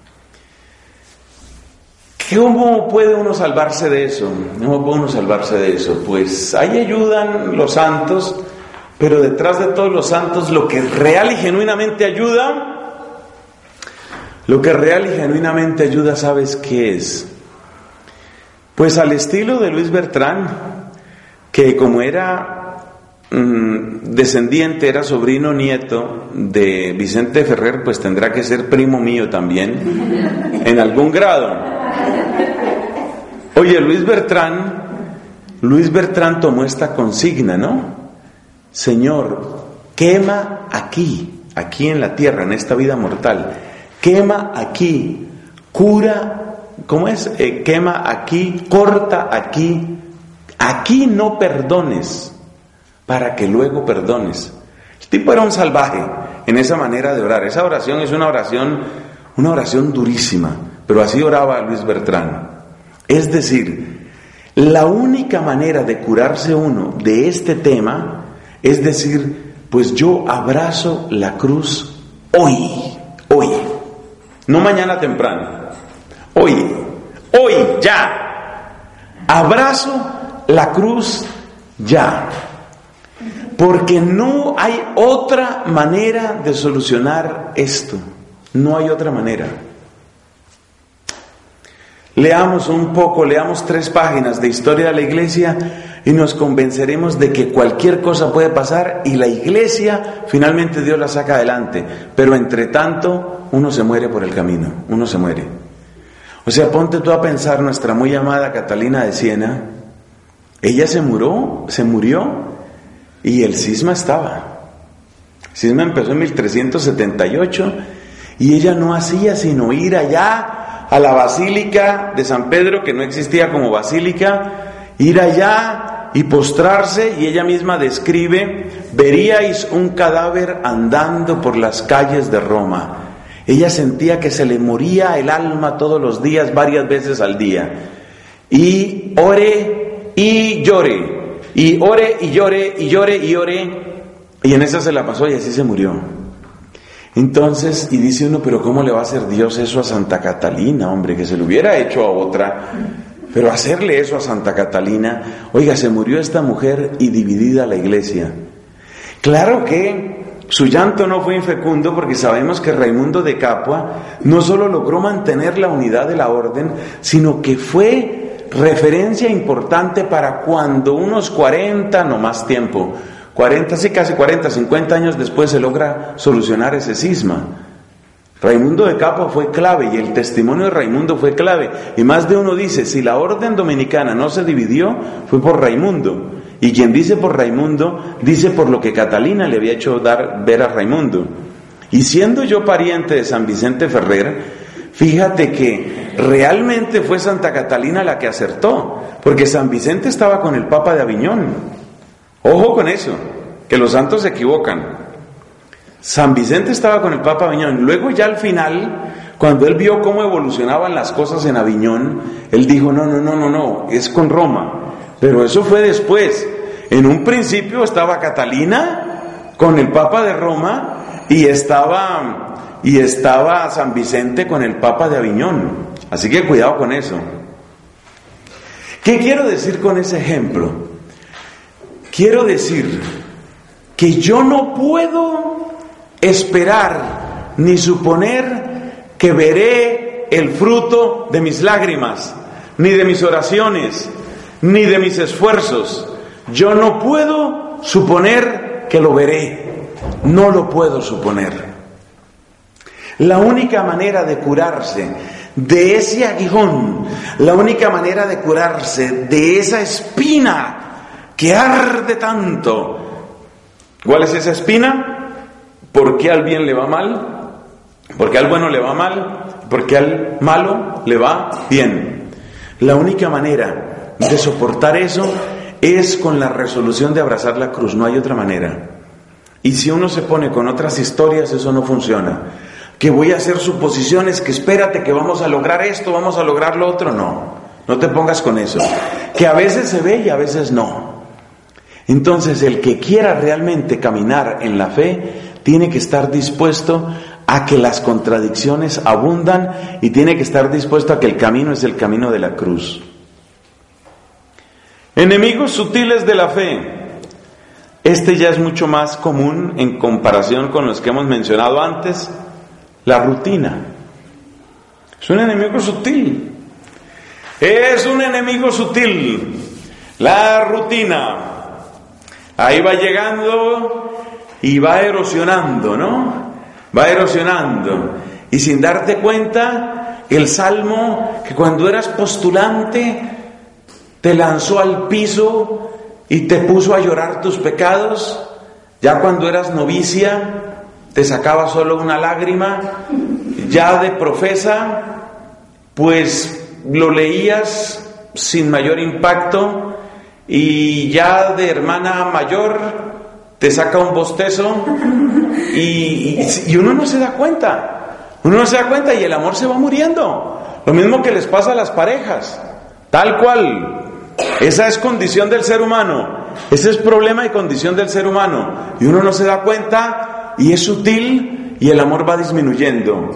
A: ¿Cómo puede uno salvarse de eso? ¿Cómo puede uno salvarse de eso? Pues ahí ayudan los santos, pero detrás de todos los santos lo que real y genuinamente ayuda, lo que real y genuinamente ayuda, ¿sabes qué es? Pues al estilo de Luis Bertrán, que como era mmm, descendiente, era sobrino nieto de Vicente Ferrer, pues tendrá que ser primo mío también, en algún grado. Oye, Luis Bertrán, Luis Bertrán tomó esta consigna, ¿no? Señor, quema aquí, aquí en la tierra, en esta vida mortal, quema aquí, cura, ¿cómo es? Eh, quema aquí, corta aquí, aquí no perdones, para que luego perdones. El tipo era un salvaje en esa manera de orar. Esa oración es una oración, una oración durísima, pero así oraba Luis Bertrán. Es decir, la única manera de curarse uno de este tema es decir, pues yo abrazo la cruz hoy, hoy, no mañana temprano, hoy, hoy, ya, abrazo la cruz ya, porque no hay otra manera de solucionar esto, no hay otra manera. Leamos un poco, leamos tres páginas de historia de la iglesia y nos convenceremos de que cualquier cosa puede pasar y la iglesia finalmente Dios la saca adelante. Pero entre tanto, uno se muere por el camino, uno se muere. O sea, ponte tú a pensar, nuestra muy amada Catalina de Siena, ella se murió, se murió y el cisma estaba. El cisma empezó en mil trescientos setenta y ocho y ella no hacía sino ir allá a la Basílica de San Pedro, que no existía como basílica, ir allá y postrarse, y ella misma describe, veríais un cadáver andando por las calles de Roma. Ella sentía que se le moría el alma todos los días, varias veces al día, y ore y llore, y ore y llore, y llore y llore, y en esa se la pasó y así se murió. Entonces, y dice uno, pero ¿cómo le va a hacer Dios eso a Santa Catalina, hombre? Que se lo hubiera hecho a otra, pero hacerle eso a Santa Catalina, oiga, se murió esta mujer y dividida la iglesia. Claro que su llanto no fue infecundo, porque sabemos que Raimundo de Capua no solo logró mantener la unidad de la orden, sino que fue referencia importante para cuando unos cuarenta, no más tiempo, cuarenta, sí, casi cuarenta, cincuenta años después se logra solucionar ese cisma. Raimundo de Capua fue clave y el testimonio de Raimundo fue clave. Y más de uno dice, si la orden dominicana no se dividió, fue por Raimundo. Y quien dice por Raimundo, dice por lo que Catalina le había hecho dar, ver a Raimundo. Y siendo yo pariente de San Vicente Ferrer, fíjate que realmente fue Santa Catalina la que acertó, porque San Vicente estaba con el Papa de Aviñón. Ojo con eso, que los santos se equivocan. San Vicente estaba con el Papa de Aviñón. Luego ya al final, cuando él vio cómo evolucionaban las cosas en Aviñón, él dijo, no, no, no, no, no, es con Roma. Pero eso fue después. En un principio estaba Catalina con el Papa de Roma y estaba, y estaba San Vicente con el Papa de Aviñón. Así que cuidado con eso. ¿Qué quiero decir con ese ejemplo? Quiero decir que yo no puedo esperar ni suponer que veré el fruto de mis lágrimas, ni de mis oraciones, ni de mis esfuerzos. Yo no puedo suponer que lo veré. No lo puedo suponer. La única manera de curarse de ese aguijón, la única manera de curarse de esa espina que arde tanto. ¿Cuál es esa espina? ¿Por qué al bien le va mal? ¿Por qué al bueno le va mal? ¿Por qué al malo le va bien? La única manera de soportar eso es con la resolución de abrazar la cruz, no hay otra manera. Y si uno se pone con otras historias, eso no funciona. Que voy a hacer suposiciones, que espérate que vamos a lograr esto, vamos a lograr lo otro, no. No te pongas con eso. Que a veces se ve y a veces no. Entonces el que quiera realmente caminar en la fe, tiene que estar dispuesto a que las contradicciones abundan y tiene que estar dispuesto a que el camino es el camino de la cruz. Enemigos sutiles de la fe. Este ya es mucho más común en comparación con los que hemos mencionado antes. La rutina. Es un enemigo sutil. Es un enemigo sutil. La rutina. Ahí va llegando y va erosionando, ¿no? Va erosionando. Y sin darte cuenta, el salmo que cuando eras postulante te lanzó al piso y te puso a llorar tus pecados, ya cuando eras novicia te sacaba solo una lágrima, ya de profesa pues lo leías sin mayor impacto, y ya de hermana mayor te saca un bostezo y, y, y uno no se da cuenta, uno no se da cuenta y el amor se va muriendo. Lo mismo que les pasa a las parejas, tal cual. Esa es condición del ser humano, ese es problema y condición del ser humano, y uno no se da cuenta y es sutil y el amor va disminuyendo.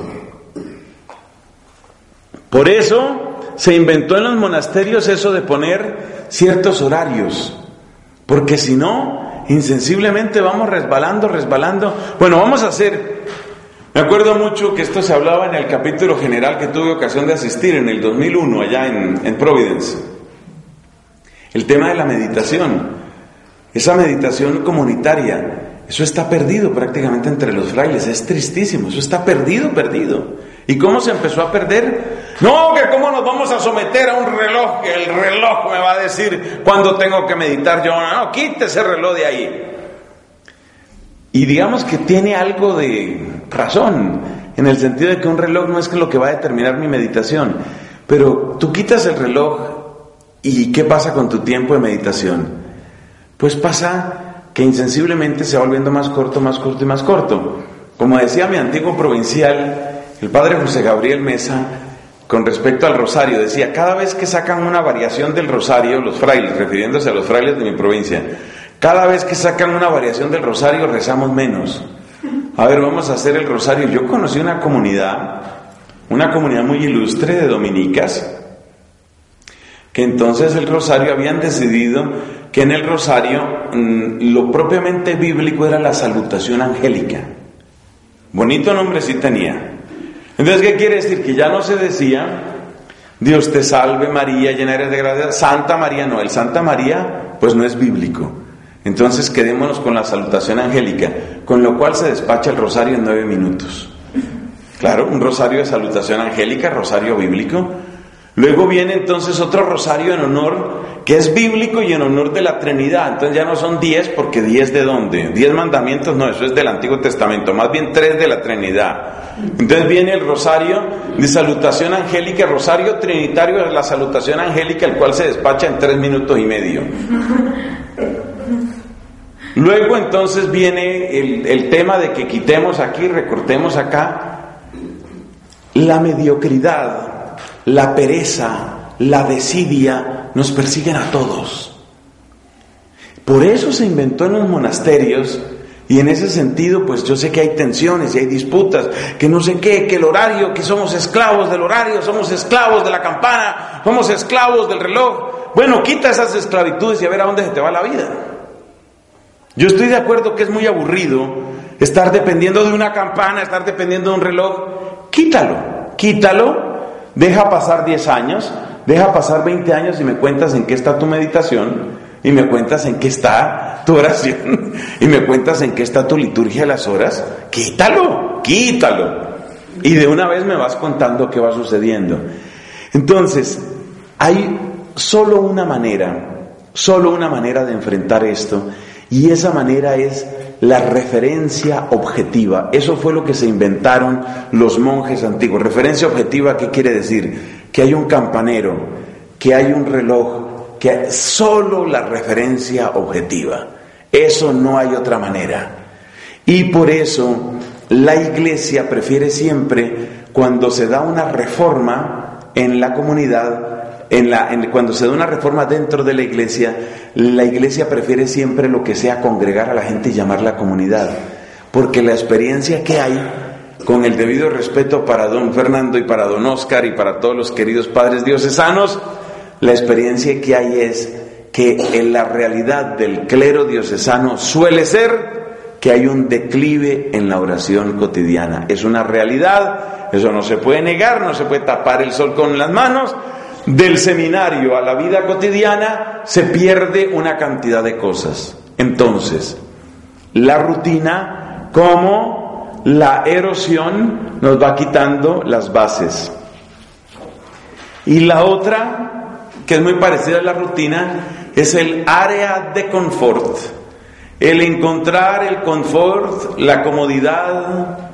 A: Por eso se inventó en los monasterios eso de poner ciertos horarios, porque si no, insensiblemente vamos resbalando, resbalando. Bueno, vamos a hacer, me acuerdo mucho que esto se hablaba en el capítulo general que tuve ocasión de asistir en el dos mil uno allá en, en Providence. El tema de la meditación, esa meditación comunitaria, eso está perdido prácticamente entre los frailes, es tristísimo, eso está perdido, perdido. ¿Y cómo se empezó a perder? No, que cómo nos vamos a someter a un reloj, que el reloj me va a decir cuándo tengo que meditar. Yo, no, quite ese reloj de ahí. Y digamos que tiene algo de razón, en el sentido de que un reloj no es lo que va a determinar mi meditación, pero tú quitas el reloj. ¿Y qué pasa con tu tiempo de meditación? Pues pasa que insensiblemente se va volviendo más corto, más corto y más corto. Como decía mi antiguo provincial, el padre José Gabriel Mesa, con respecto al rosario, decía, cada vez que sacan una variación del rosario, los frailes, refiriéndose a los frailes de mi provincia, cada vez que sacan una variación del rosario rezamos menos. A ver, vamos a hacer el rosario. Yo conocí una comunidad, una comunidad muy ilustre de dominicas, que entonces el rosario habían decidido que en el rosario mmm, lo propiamente bíblico era la salutación angélica. Bonito nombre sí tenía. Entonces, ¿qué quiere decir? Que ya no se decía Dios te salve María, llena eres de gracia, Santa María, no, el Santa María pues no es bíblico. Entonces quedémonos con la salutación angélica, con lo cual se despacha el rosario en nueve minutos. Claro, un rosario de salutación angélica, rosario bíblico. Luego viene entonces otro rosario en honor, que es bíblico y en honor de la Trinidad. Entonces ya no son diez, porque diez de dónde, diez mandamientos, no, eso es del Antiguo Testamento, más bien tres de la Trinidad. Entonces viene el rosario de salutación angélica, rosario trinitario es la salutación angélica, el cual se despacha en tres minutos y medio. Luego entonces viene el, el tema de que quitemos aquí, recortemos acá. La mediocridad, la pereza, la desidia nos persiguen a todos. Por eso se inventó en los monasterios, y en ese sentido pues yo sé que hay tensiones y hay disputas, que no sé qué, que el horario, que somos esclavos del horario, somos esclavos de la campana, somos esclavos del reloj. Bueno, quita esas esclavitudes y a ver a dónde se te va la vida. Yo estoy de acuerdo que es muy aburrido estar dependiendo de una campana, estar dependiendo de un reloj. Quítalo, quítalo, deja pasar diez años, deja pasar veinte años y me cuentas en qué está tu meditación, y me cuentas en qué está tu oración, y me cuentas en qué está tu liturgia de las horas. Quítalo, quítalo. Y de una vez me vas contando qué va sucediendo. Entonces, hay solo una manera, solo una manera de enfrentar esto, y esa manera es la referencia objetiva. Eso fue lo que se inventaron los monjes antiguos. Referencia objetiva, ¿qué quiere decir? Que hay un campanero, que hay un reloj, que solo la referencia objetiva. Eso no hay otra manera. Y por eso la Iglesia prefiere siempre, cuando se da una reforma en la comunidad, En la, en, cuando se da una reforma dentro de la Iglesia, la Iglesia prefiere siempre lo que sea congregar a la gente y llamarla comunidad, porque la experiencia que hay, con el debido respeto para don Fernando y para don Oscar y para todos los queridos padres diocesanos, la experiencia que hay es que en la realidad del clero diocesano suele ser que hay un declive en la oración cotidiana. Es una realidad, eso no se puede negar, no se puede tapar el sol con las manos. Del seminario a la vida cotidiana se pierde una cantidad de cosas. Entonces, la rutina, como la erosión, nos va quitando las bases. Y la otra, que es muy parecida a la rutina, es el área de confort. El encontrar el confort, la comodidad.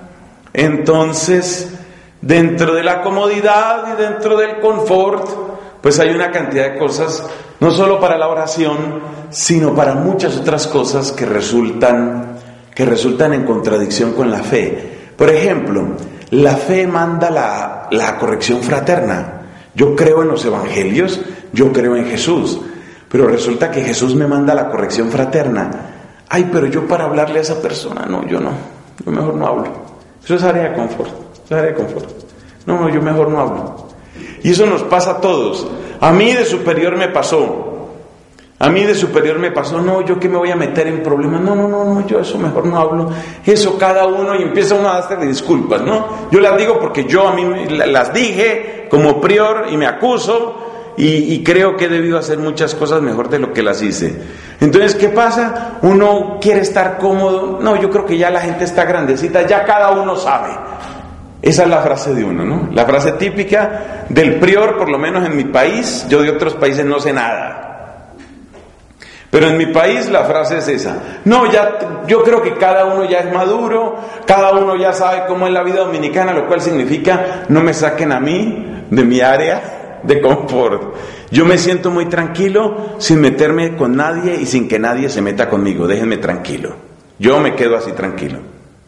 A: Entonces, dentro de la comodidad y dentro del confort, pues hay una cantidad de cosas, no solo para la oración, sino para muchas otras cosas que resultan, que resultan en contradicción con la fe. Por ejemplo, la fe manda la, la corrección fraterna. Yo creo en los evangelios, yo creo en Jesús, pero resulta que Jesús me manda la corrección fraterna. Ay, pero yo para hablarle a esa persona, no, yo no, yo mejor no hablo. Eso es área de confort. área de confort. No, no, yo mejor no hablo. Y eso nos pasa a todos. A mí de superior me pasó. A mí de superior me pasó. No, yo que me voy a meter en problemas. No, no, no, no, yo eso mejor no hablo. Eso cada uno, y empieza uno a hacer disculpas, ¿no? Yo las digo porque yo a mí las dije como prior y me acuso. Y, y creo que he debido hacer muchas cosas mejor de lo que las hice. Entonces, ¿qué pasa? Uno quiere estar cómodo. No, yo creo que ya la gente está grandecita. Ya cada uno sabe. Esa es la frase de uno, ¿no? La frase típica del prior, por lo menos en mi país. Yo de otros países no sé nada, pero en mi país la frase es esa. No, ya, yo creo que cada uno ya es maduro, cada uno ya sabe cómo es la vida dominicana, lo cual significa no me saquen a mí de mi área de confort. Yo me siento muy tranquilo sin meterme con nadie y sin que nadie se meta conmigo. Déjenme tranquilo. Yo me quedo así tranquilo.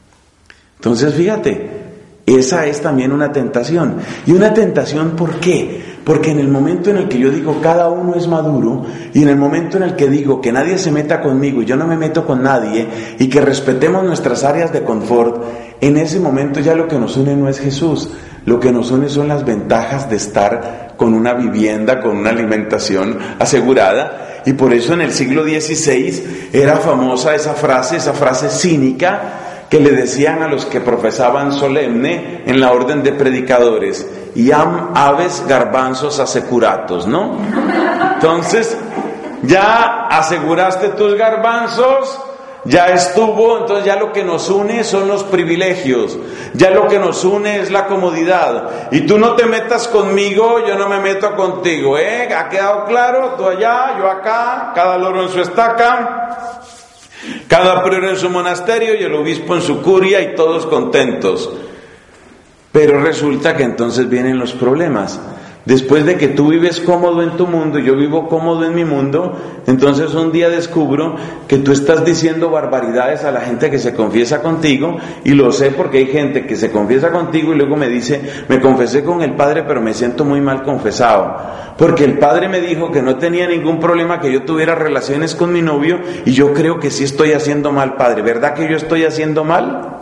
A: Entonces, fíjate, esa es también una tentación. Y una tentación, ¿por qué? Porque en el momento en el que yo digo cada uno es maduro, y en el momento en el que digo que nadie se meta conmigo y yo no me meto con nadie, y que respetemos nuestras áreas de confort, en ese momento ya lo que nos une no es Jesús. Lo que nos une son las ventajas de estar con una vivienda, con una alimentación asegurada. Y por eso en el siglo dieciséis era famosa esa frase, esa frase cínica, que le decían a los que profesaban solemne en la orden de predicadores: iam aves garbanzos asecuratos, ¿no? Entonces, ya aseguraste tus garbanzos, ya estuvo, entonces ya lo que nos une son los privilegios, ya lo que nos une es la comodidad, y tú no te metas conmigo, yo no me meto contigo, ¿eh? ¿Ha quedado claro? Tú allá, yo acá, cada loro en su estaca, cada prior en su monasterio y el obispo en su curia y todos contentos. Pero resulta que entonces vienen los problemas. Después de que tú vives cómodo en tu mundo y yo vivo cómodo en mi mundo, entonces un día descubro que tú estás diciendo barbaridades a la gente que se confiesa contigo, y lo sé porque hay gente que se confiesa contigo y luego me dice, me confesé con el padre pero me siento muy mal confesado, porque el padre me dijo que no tenía ningún problema que yo tuviera relaciones con mi novio y yo creo que sí estoy haciendo mal, padre. ¿Verdad que yo estoy haciendo mal?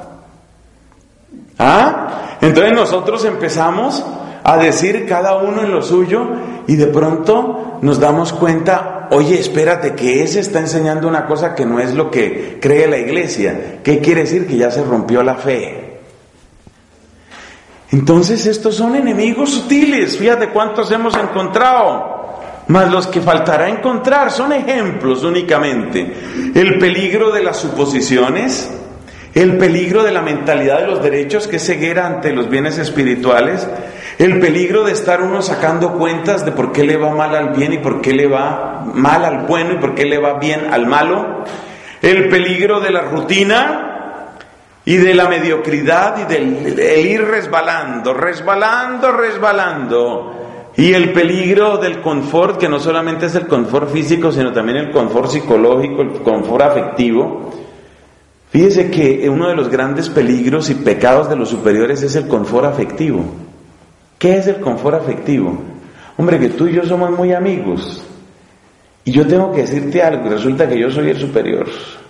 A: ¿Ah? Entonces nosotros empezamos a decir cada uno en lo suyo y de pronto nos damos cuenta, oye, espérate, que ese está enseñando una cosa que no es lo que cree la iglesia. ¿Qué quiere decir? Que ya se rompió la fe. Entonces estos son enemigos sutiles, fíjate cuántos hemos encontrado, más los que faltará encontrar, son ejemplos únicamente. El peligro de las suposiciones, el peligro de la mentalidad de los derechos, que es ceguera ante los bienes espirituales, el peligro de estar uno sacando cuentas de por qué le va mal al bien y por qué le va mal al bueno y por qué le va bien al malo, el peligro de la rutina y de la mediocridad y del el ir resbalando, resbalando, resbalando, y el peligro del confort, que no solamente es el confort físico, sino también el confort psicológico, el confort afectivo. Fíjese que uno de los grandes peligros y pecados de los superiores es el confort afectivo. ¿Qué es el confort afectivo? Hombre, que tú y yo somos muy amigos y yo tengo que decirte algo, resulta que yo soy el superior.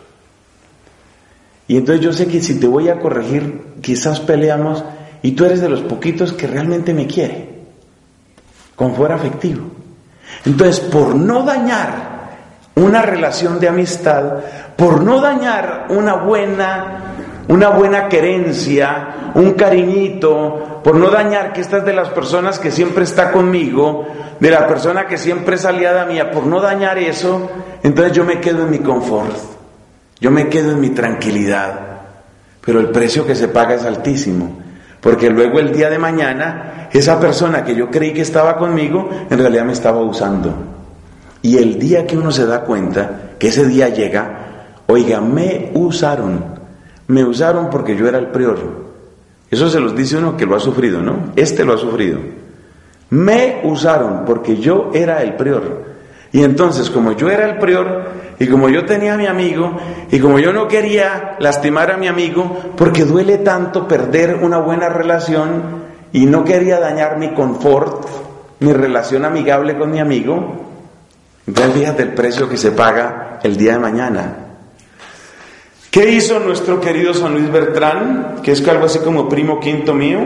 A: Y entonces yo sé que si te voy a corregir, quizás peleamos y tú eres de los poquitos que realmente me quiere. Confort afectivo. Entonces, por no dañar una relación de amistad, por no dañar una buena, una buena querencia, un cariñito, por no dañar que esta es de las personas que siempre está conmigo, de la persona que siempre es aliada mía, por no dañar eso, entonces yo me quedo en mi confort, yo me quedo en mi tranquilidad, pero el precio que se paga es altísimo, porque luego el día de mañana, esa persona que yo creí que estaba conmigo, en realidad me estaba usando, y el día que uno se da cuenta, que ese día llega, oiga, me usaron, me usaron porque yo era el prior. Eso se los dice uno que lo ha sufrido, ¿no? Este lo ha sufrido. Me usaron porque yo era el prior. Y entonces, como yo era el prior, y como yo tenía a mi amigo, y como yo no quería lastimar a mi amigo, porque duele tanto perder una buena relación, y no quería dañar mi confort, mi relación amigable con mi amigo, entonces fíjate el precio que se paga el día de mañana. ¿Qué hizo nuestro querido San Luis Bertrán? Que es algo así como primo quinto mío.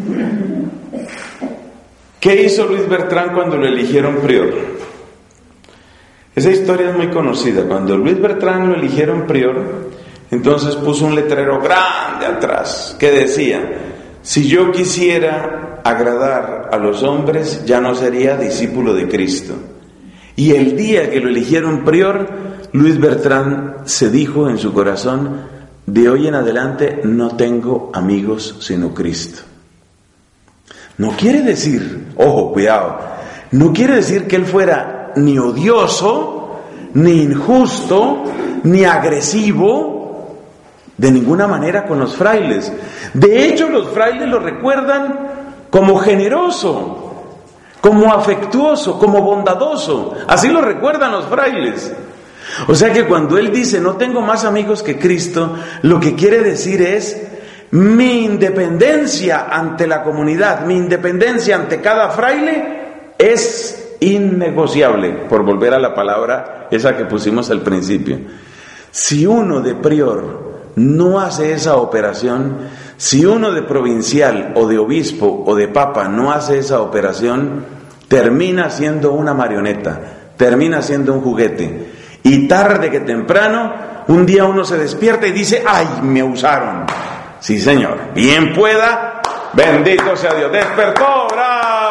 A: ¿Qué hizo Luis Bertrán cuando lo eligieron prior? Esa historia es muy conocida. Cuando Luis Bertrán lo eligieron prior, entonces puso un letrero grande atrás que decía: si yo quisiera agradar a los hombres, ya no sería discípulo de Cristo. Y el día que lo eligieron prior, Luis Bertrán se dijo en su corazón: de hoy en adelante no tengo amigos sino Cristo. No quiere decir, ojo, cuidado, no quiere decir que él fuera ni odioso, ni injusto, ni agresivo, de ninguna manera con los frailes. De hecho, los frailes lo recuerdan como generoso, como afectuoso, como bondadoso. Así lo recuerdan los frailes. O sea que cuando él dice no tengo más amigos que Cristo, lo que quiere decir es mi independencia ante la comunidad, mi independencia ante cada fraile es innegociable, por volver a la palabra esa que pusimos al principio. Si uno de prior no hace esa operación, si uno de provincial o de obispo o de papa no hace esa operación, termina siendo una marioneta, termina siendo un juguete. Y tarde que temprano, un día uno se despierta y dice: ¡ay, me usaron! Sí, señor, bien pueda, bendito sea Dios. Despertó, bravo, despertó.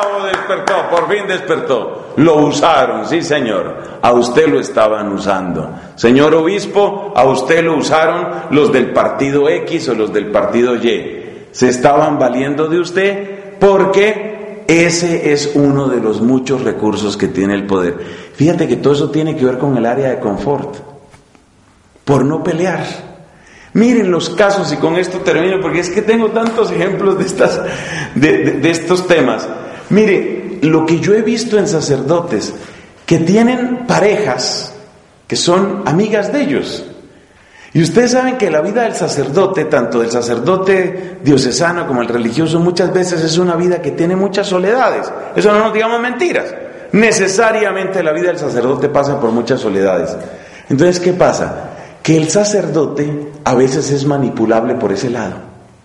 A: despertó, por fin despertó. Lo usaron, sí señor, a usted lo estaban usando. Señor obispo, a usted lo usaron los del partido X o los del partido Y. Se estaban valiendo de usted porque ese es uno de los muchos recursos que tiene el poder. Fíjate que todo eso tiene que ver con el área de confort, por no pelear. Miren los casos, y con esto termino porque es que tengo tantos ejemplos de, estas, de, de, de estos temas. Mire, lo que yo he visto en sacerdotes que tienen parejas que son amigas de ellos. Y ustedes saben que la vida del sacerdote, tanto del sacerdote diocesano como el religioso, muchas veces es una vida que tiene muchas soledades. Eso no nos digamos mentiras. Necesariamente la vida del sacerdote pasa por muchas soledades. Entonces, ¿qué pasa? Que el sacerdote a veces es manipulable por ese lado.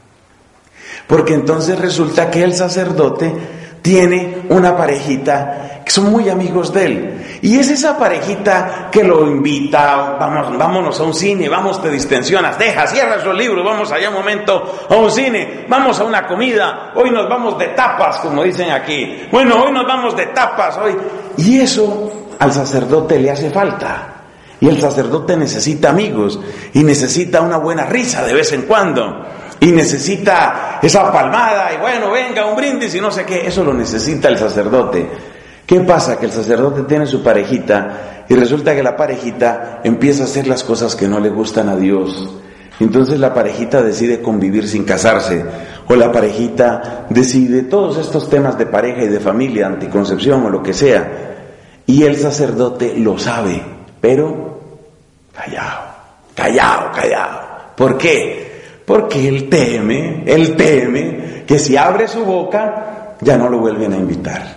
A: Porque entonces resulta que el sacerdote tiene una parejita que son muy amigos de él. Y es esa parejita que lo invita, vamos, vámonos a un cine, vamos, te distensionas, deja, cierra esos libros, vamos allá un momento a un cine, vamos a una comida, hoy nos vamos de tapas, como dicen aquí. Bueno, hoy nos vamos de tapas, hoy. Y eso al sacerdote le hace falta. Y el sacerdote necesita amigos, y necesita una buena risa de vez en cuando, y necesita esa palmada, y bueno, venga, un brindis y no sé qué. Eso lo necesita el sacerdote. ¿Qué pasa? Que el sacerdote tiene su parejita, y resulta que la parejita empieza a hacer las cosas que no le gustan a Dios. Entonces la parejita decide convivir sin casarse, o la parejita decide todos estos temas de pareja y de familia, anticoncepción o lo que sea, y el sacerdote lo sabe, pero callado, callado, callado. ¿Por qué? Porque él teme, él teme que si abre su boca ya no lo vuelven a invitar.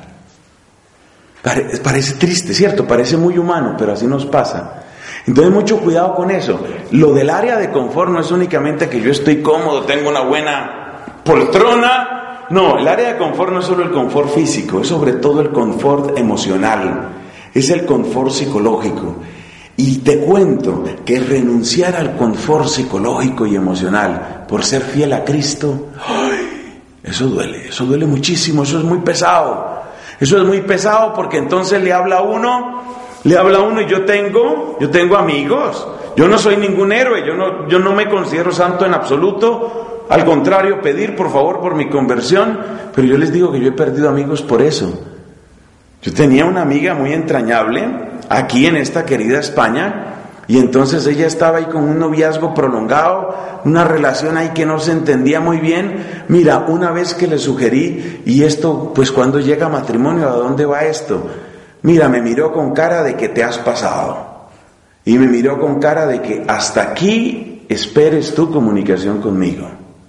A: Pare, parece triste, ¿cierto? Parece muy humano, pero así nos pasa. Entonces mucho cuidado con eso. Lo del área de confort no es únicamente que yo estoy cómodo, tengo una buena poltrona. No, el área de confort no es solo el confort físico, es sobre todo el confort emocional, es el confort psicológico. Y te cuento que renunciar al confort psicológico y emocional por ser fiel a Cristo, ¡ay! Eso duele, eso duele muchísimo, eso es muy pesado. Eso es muy pesado porque entonces le habla a uno, le habla a uno y yo tengo, yo tengo amigos. Yo no soy ningún héroe, yo no, yo no me considero santo en absoluto. Al contrario, pedir por favor por mi conversión, pero yo les digo que yo he perdido amigos por eso. Yo tenía una amiga muy entrañable aquí en esta querida España, y entonces ella estaba ahí con un noviazgo prolongado, una relación ahí que no se entendía muy bien. Mira, una vez que le sugerí, y esto, pues cuando llega matrimonio, ¿a dónde va esto? Mira, me miró con cara de que te has pasado, y me miró con cara de que hasta aquí esperes tu comunicación conmigo.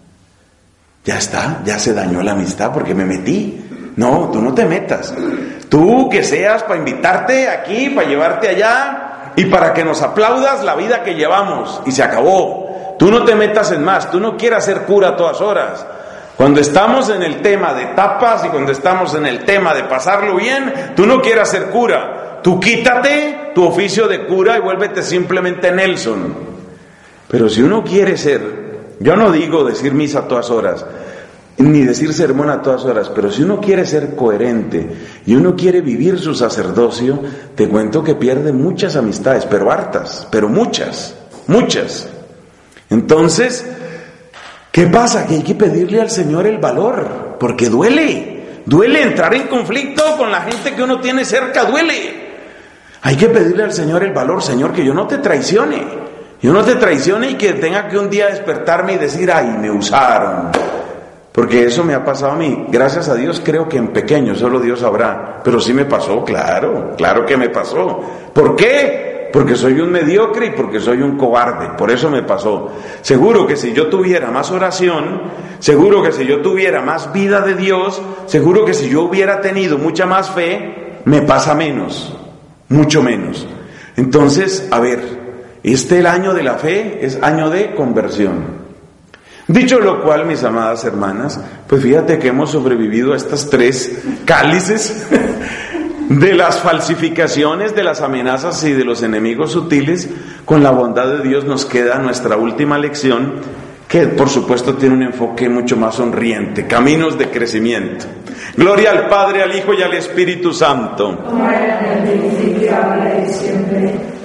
A: Ya está, ya se dañó la amistad porque me metí. No, tú no te metas. Tú que seas para invitarte aquí, para llevarte allá y para que nos aplaudas la vida que llevamos, y se acabó. Tú no te metas en más, tú no quieras ser cura a todas horas. Cuando estamos en el tema de tapas y cuando estamos en el tema de pasarlo bien, tú no quieras ser cura. Tú quítate tu oficio de cura y vuélvete simplemente Nelson. Pero si uno quiere ser, yo no digo decir misa a todas horas, ni decir sermón a todas horas, pero si uno quiere ser coherente y uno quiere vivir su sacerdocio, te cuento que pierde muchas amistades, pero hartas, pero muchas, muchas. Entonces, ¿qué pasa? Que hay que pedirle al Señor el valor, porque duele, duele entrar en conflicto con la gente que uno tiene cerca, duele. Hay que pedirle al Señor el valor, Señor, que yo no te traicione, yo no te traicione y que tenga que un día despertarme y decir, ay, me usaron. Porque eso me ha pasado a mí. Gracias a Dios creo que en pequeño, solo Dios sabrá. Pero sí me pasó, claro, claro que me pasó. ¿Por qué? Porque soy un mediocre y porque soy un cobarde. Por eso me pasó. Seguro que si yo tuviera más oración, seguro que si yo tuviera más vida de Dios, seguro que si yo hubiera tenido mucha más fe, me pasa menos, mucho menos. Entonces, a ver, este el año de la fe es año de conversión. Dicho lo cual, mis amadas hermanas, pues fíjate que hemos sobrevivido a estas tres cálices de las falsificaciones, de las amenazas y de los enemigos sutiles. Con la bondad de Dios nos queda nuestra última lección, que por supuesto tiene un enfoque mucho más sonriente, caminos de crecimiento. Gloria al Padre, al Hijo y al Espíritu Santo.
B: Como era en el principio, ahora y siempre,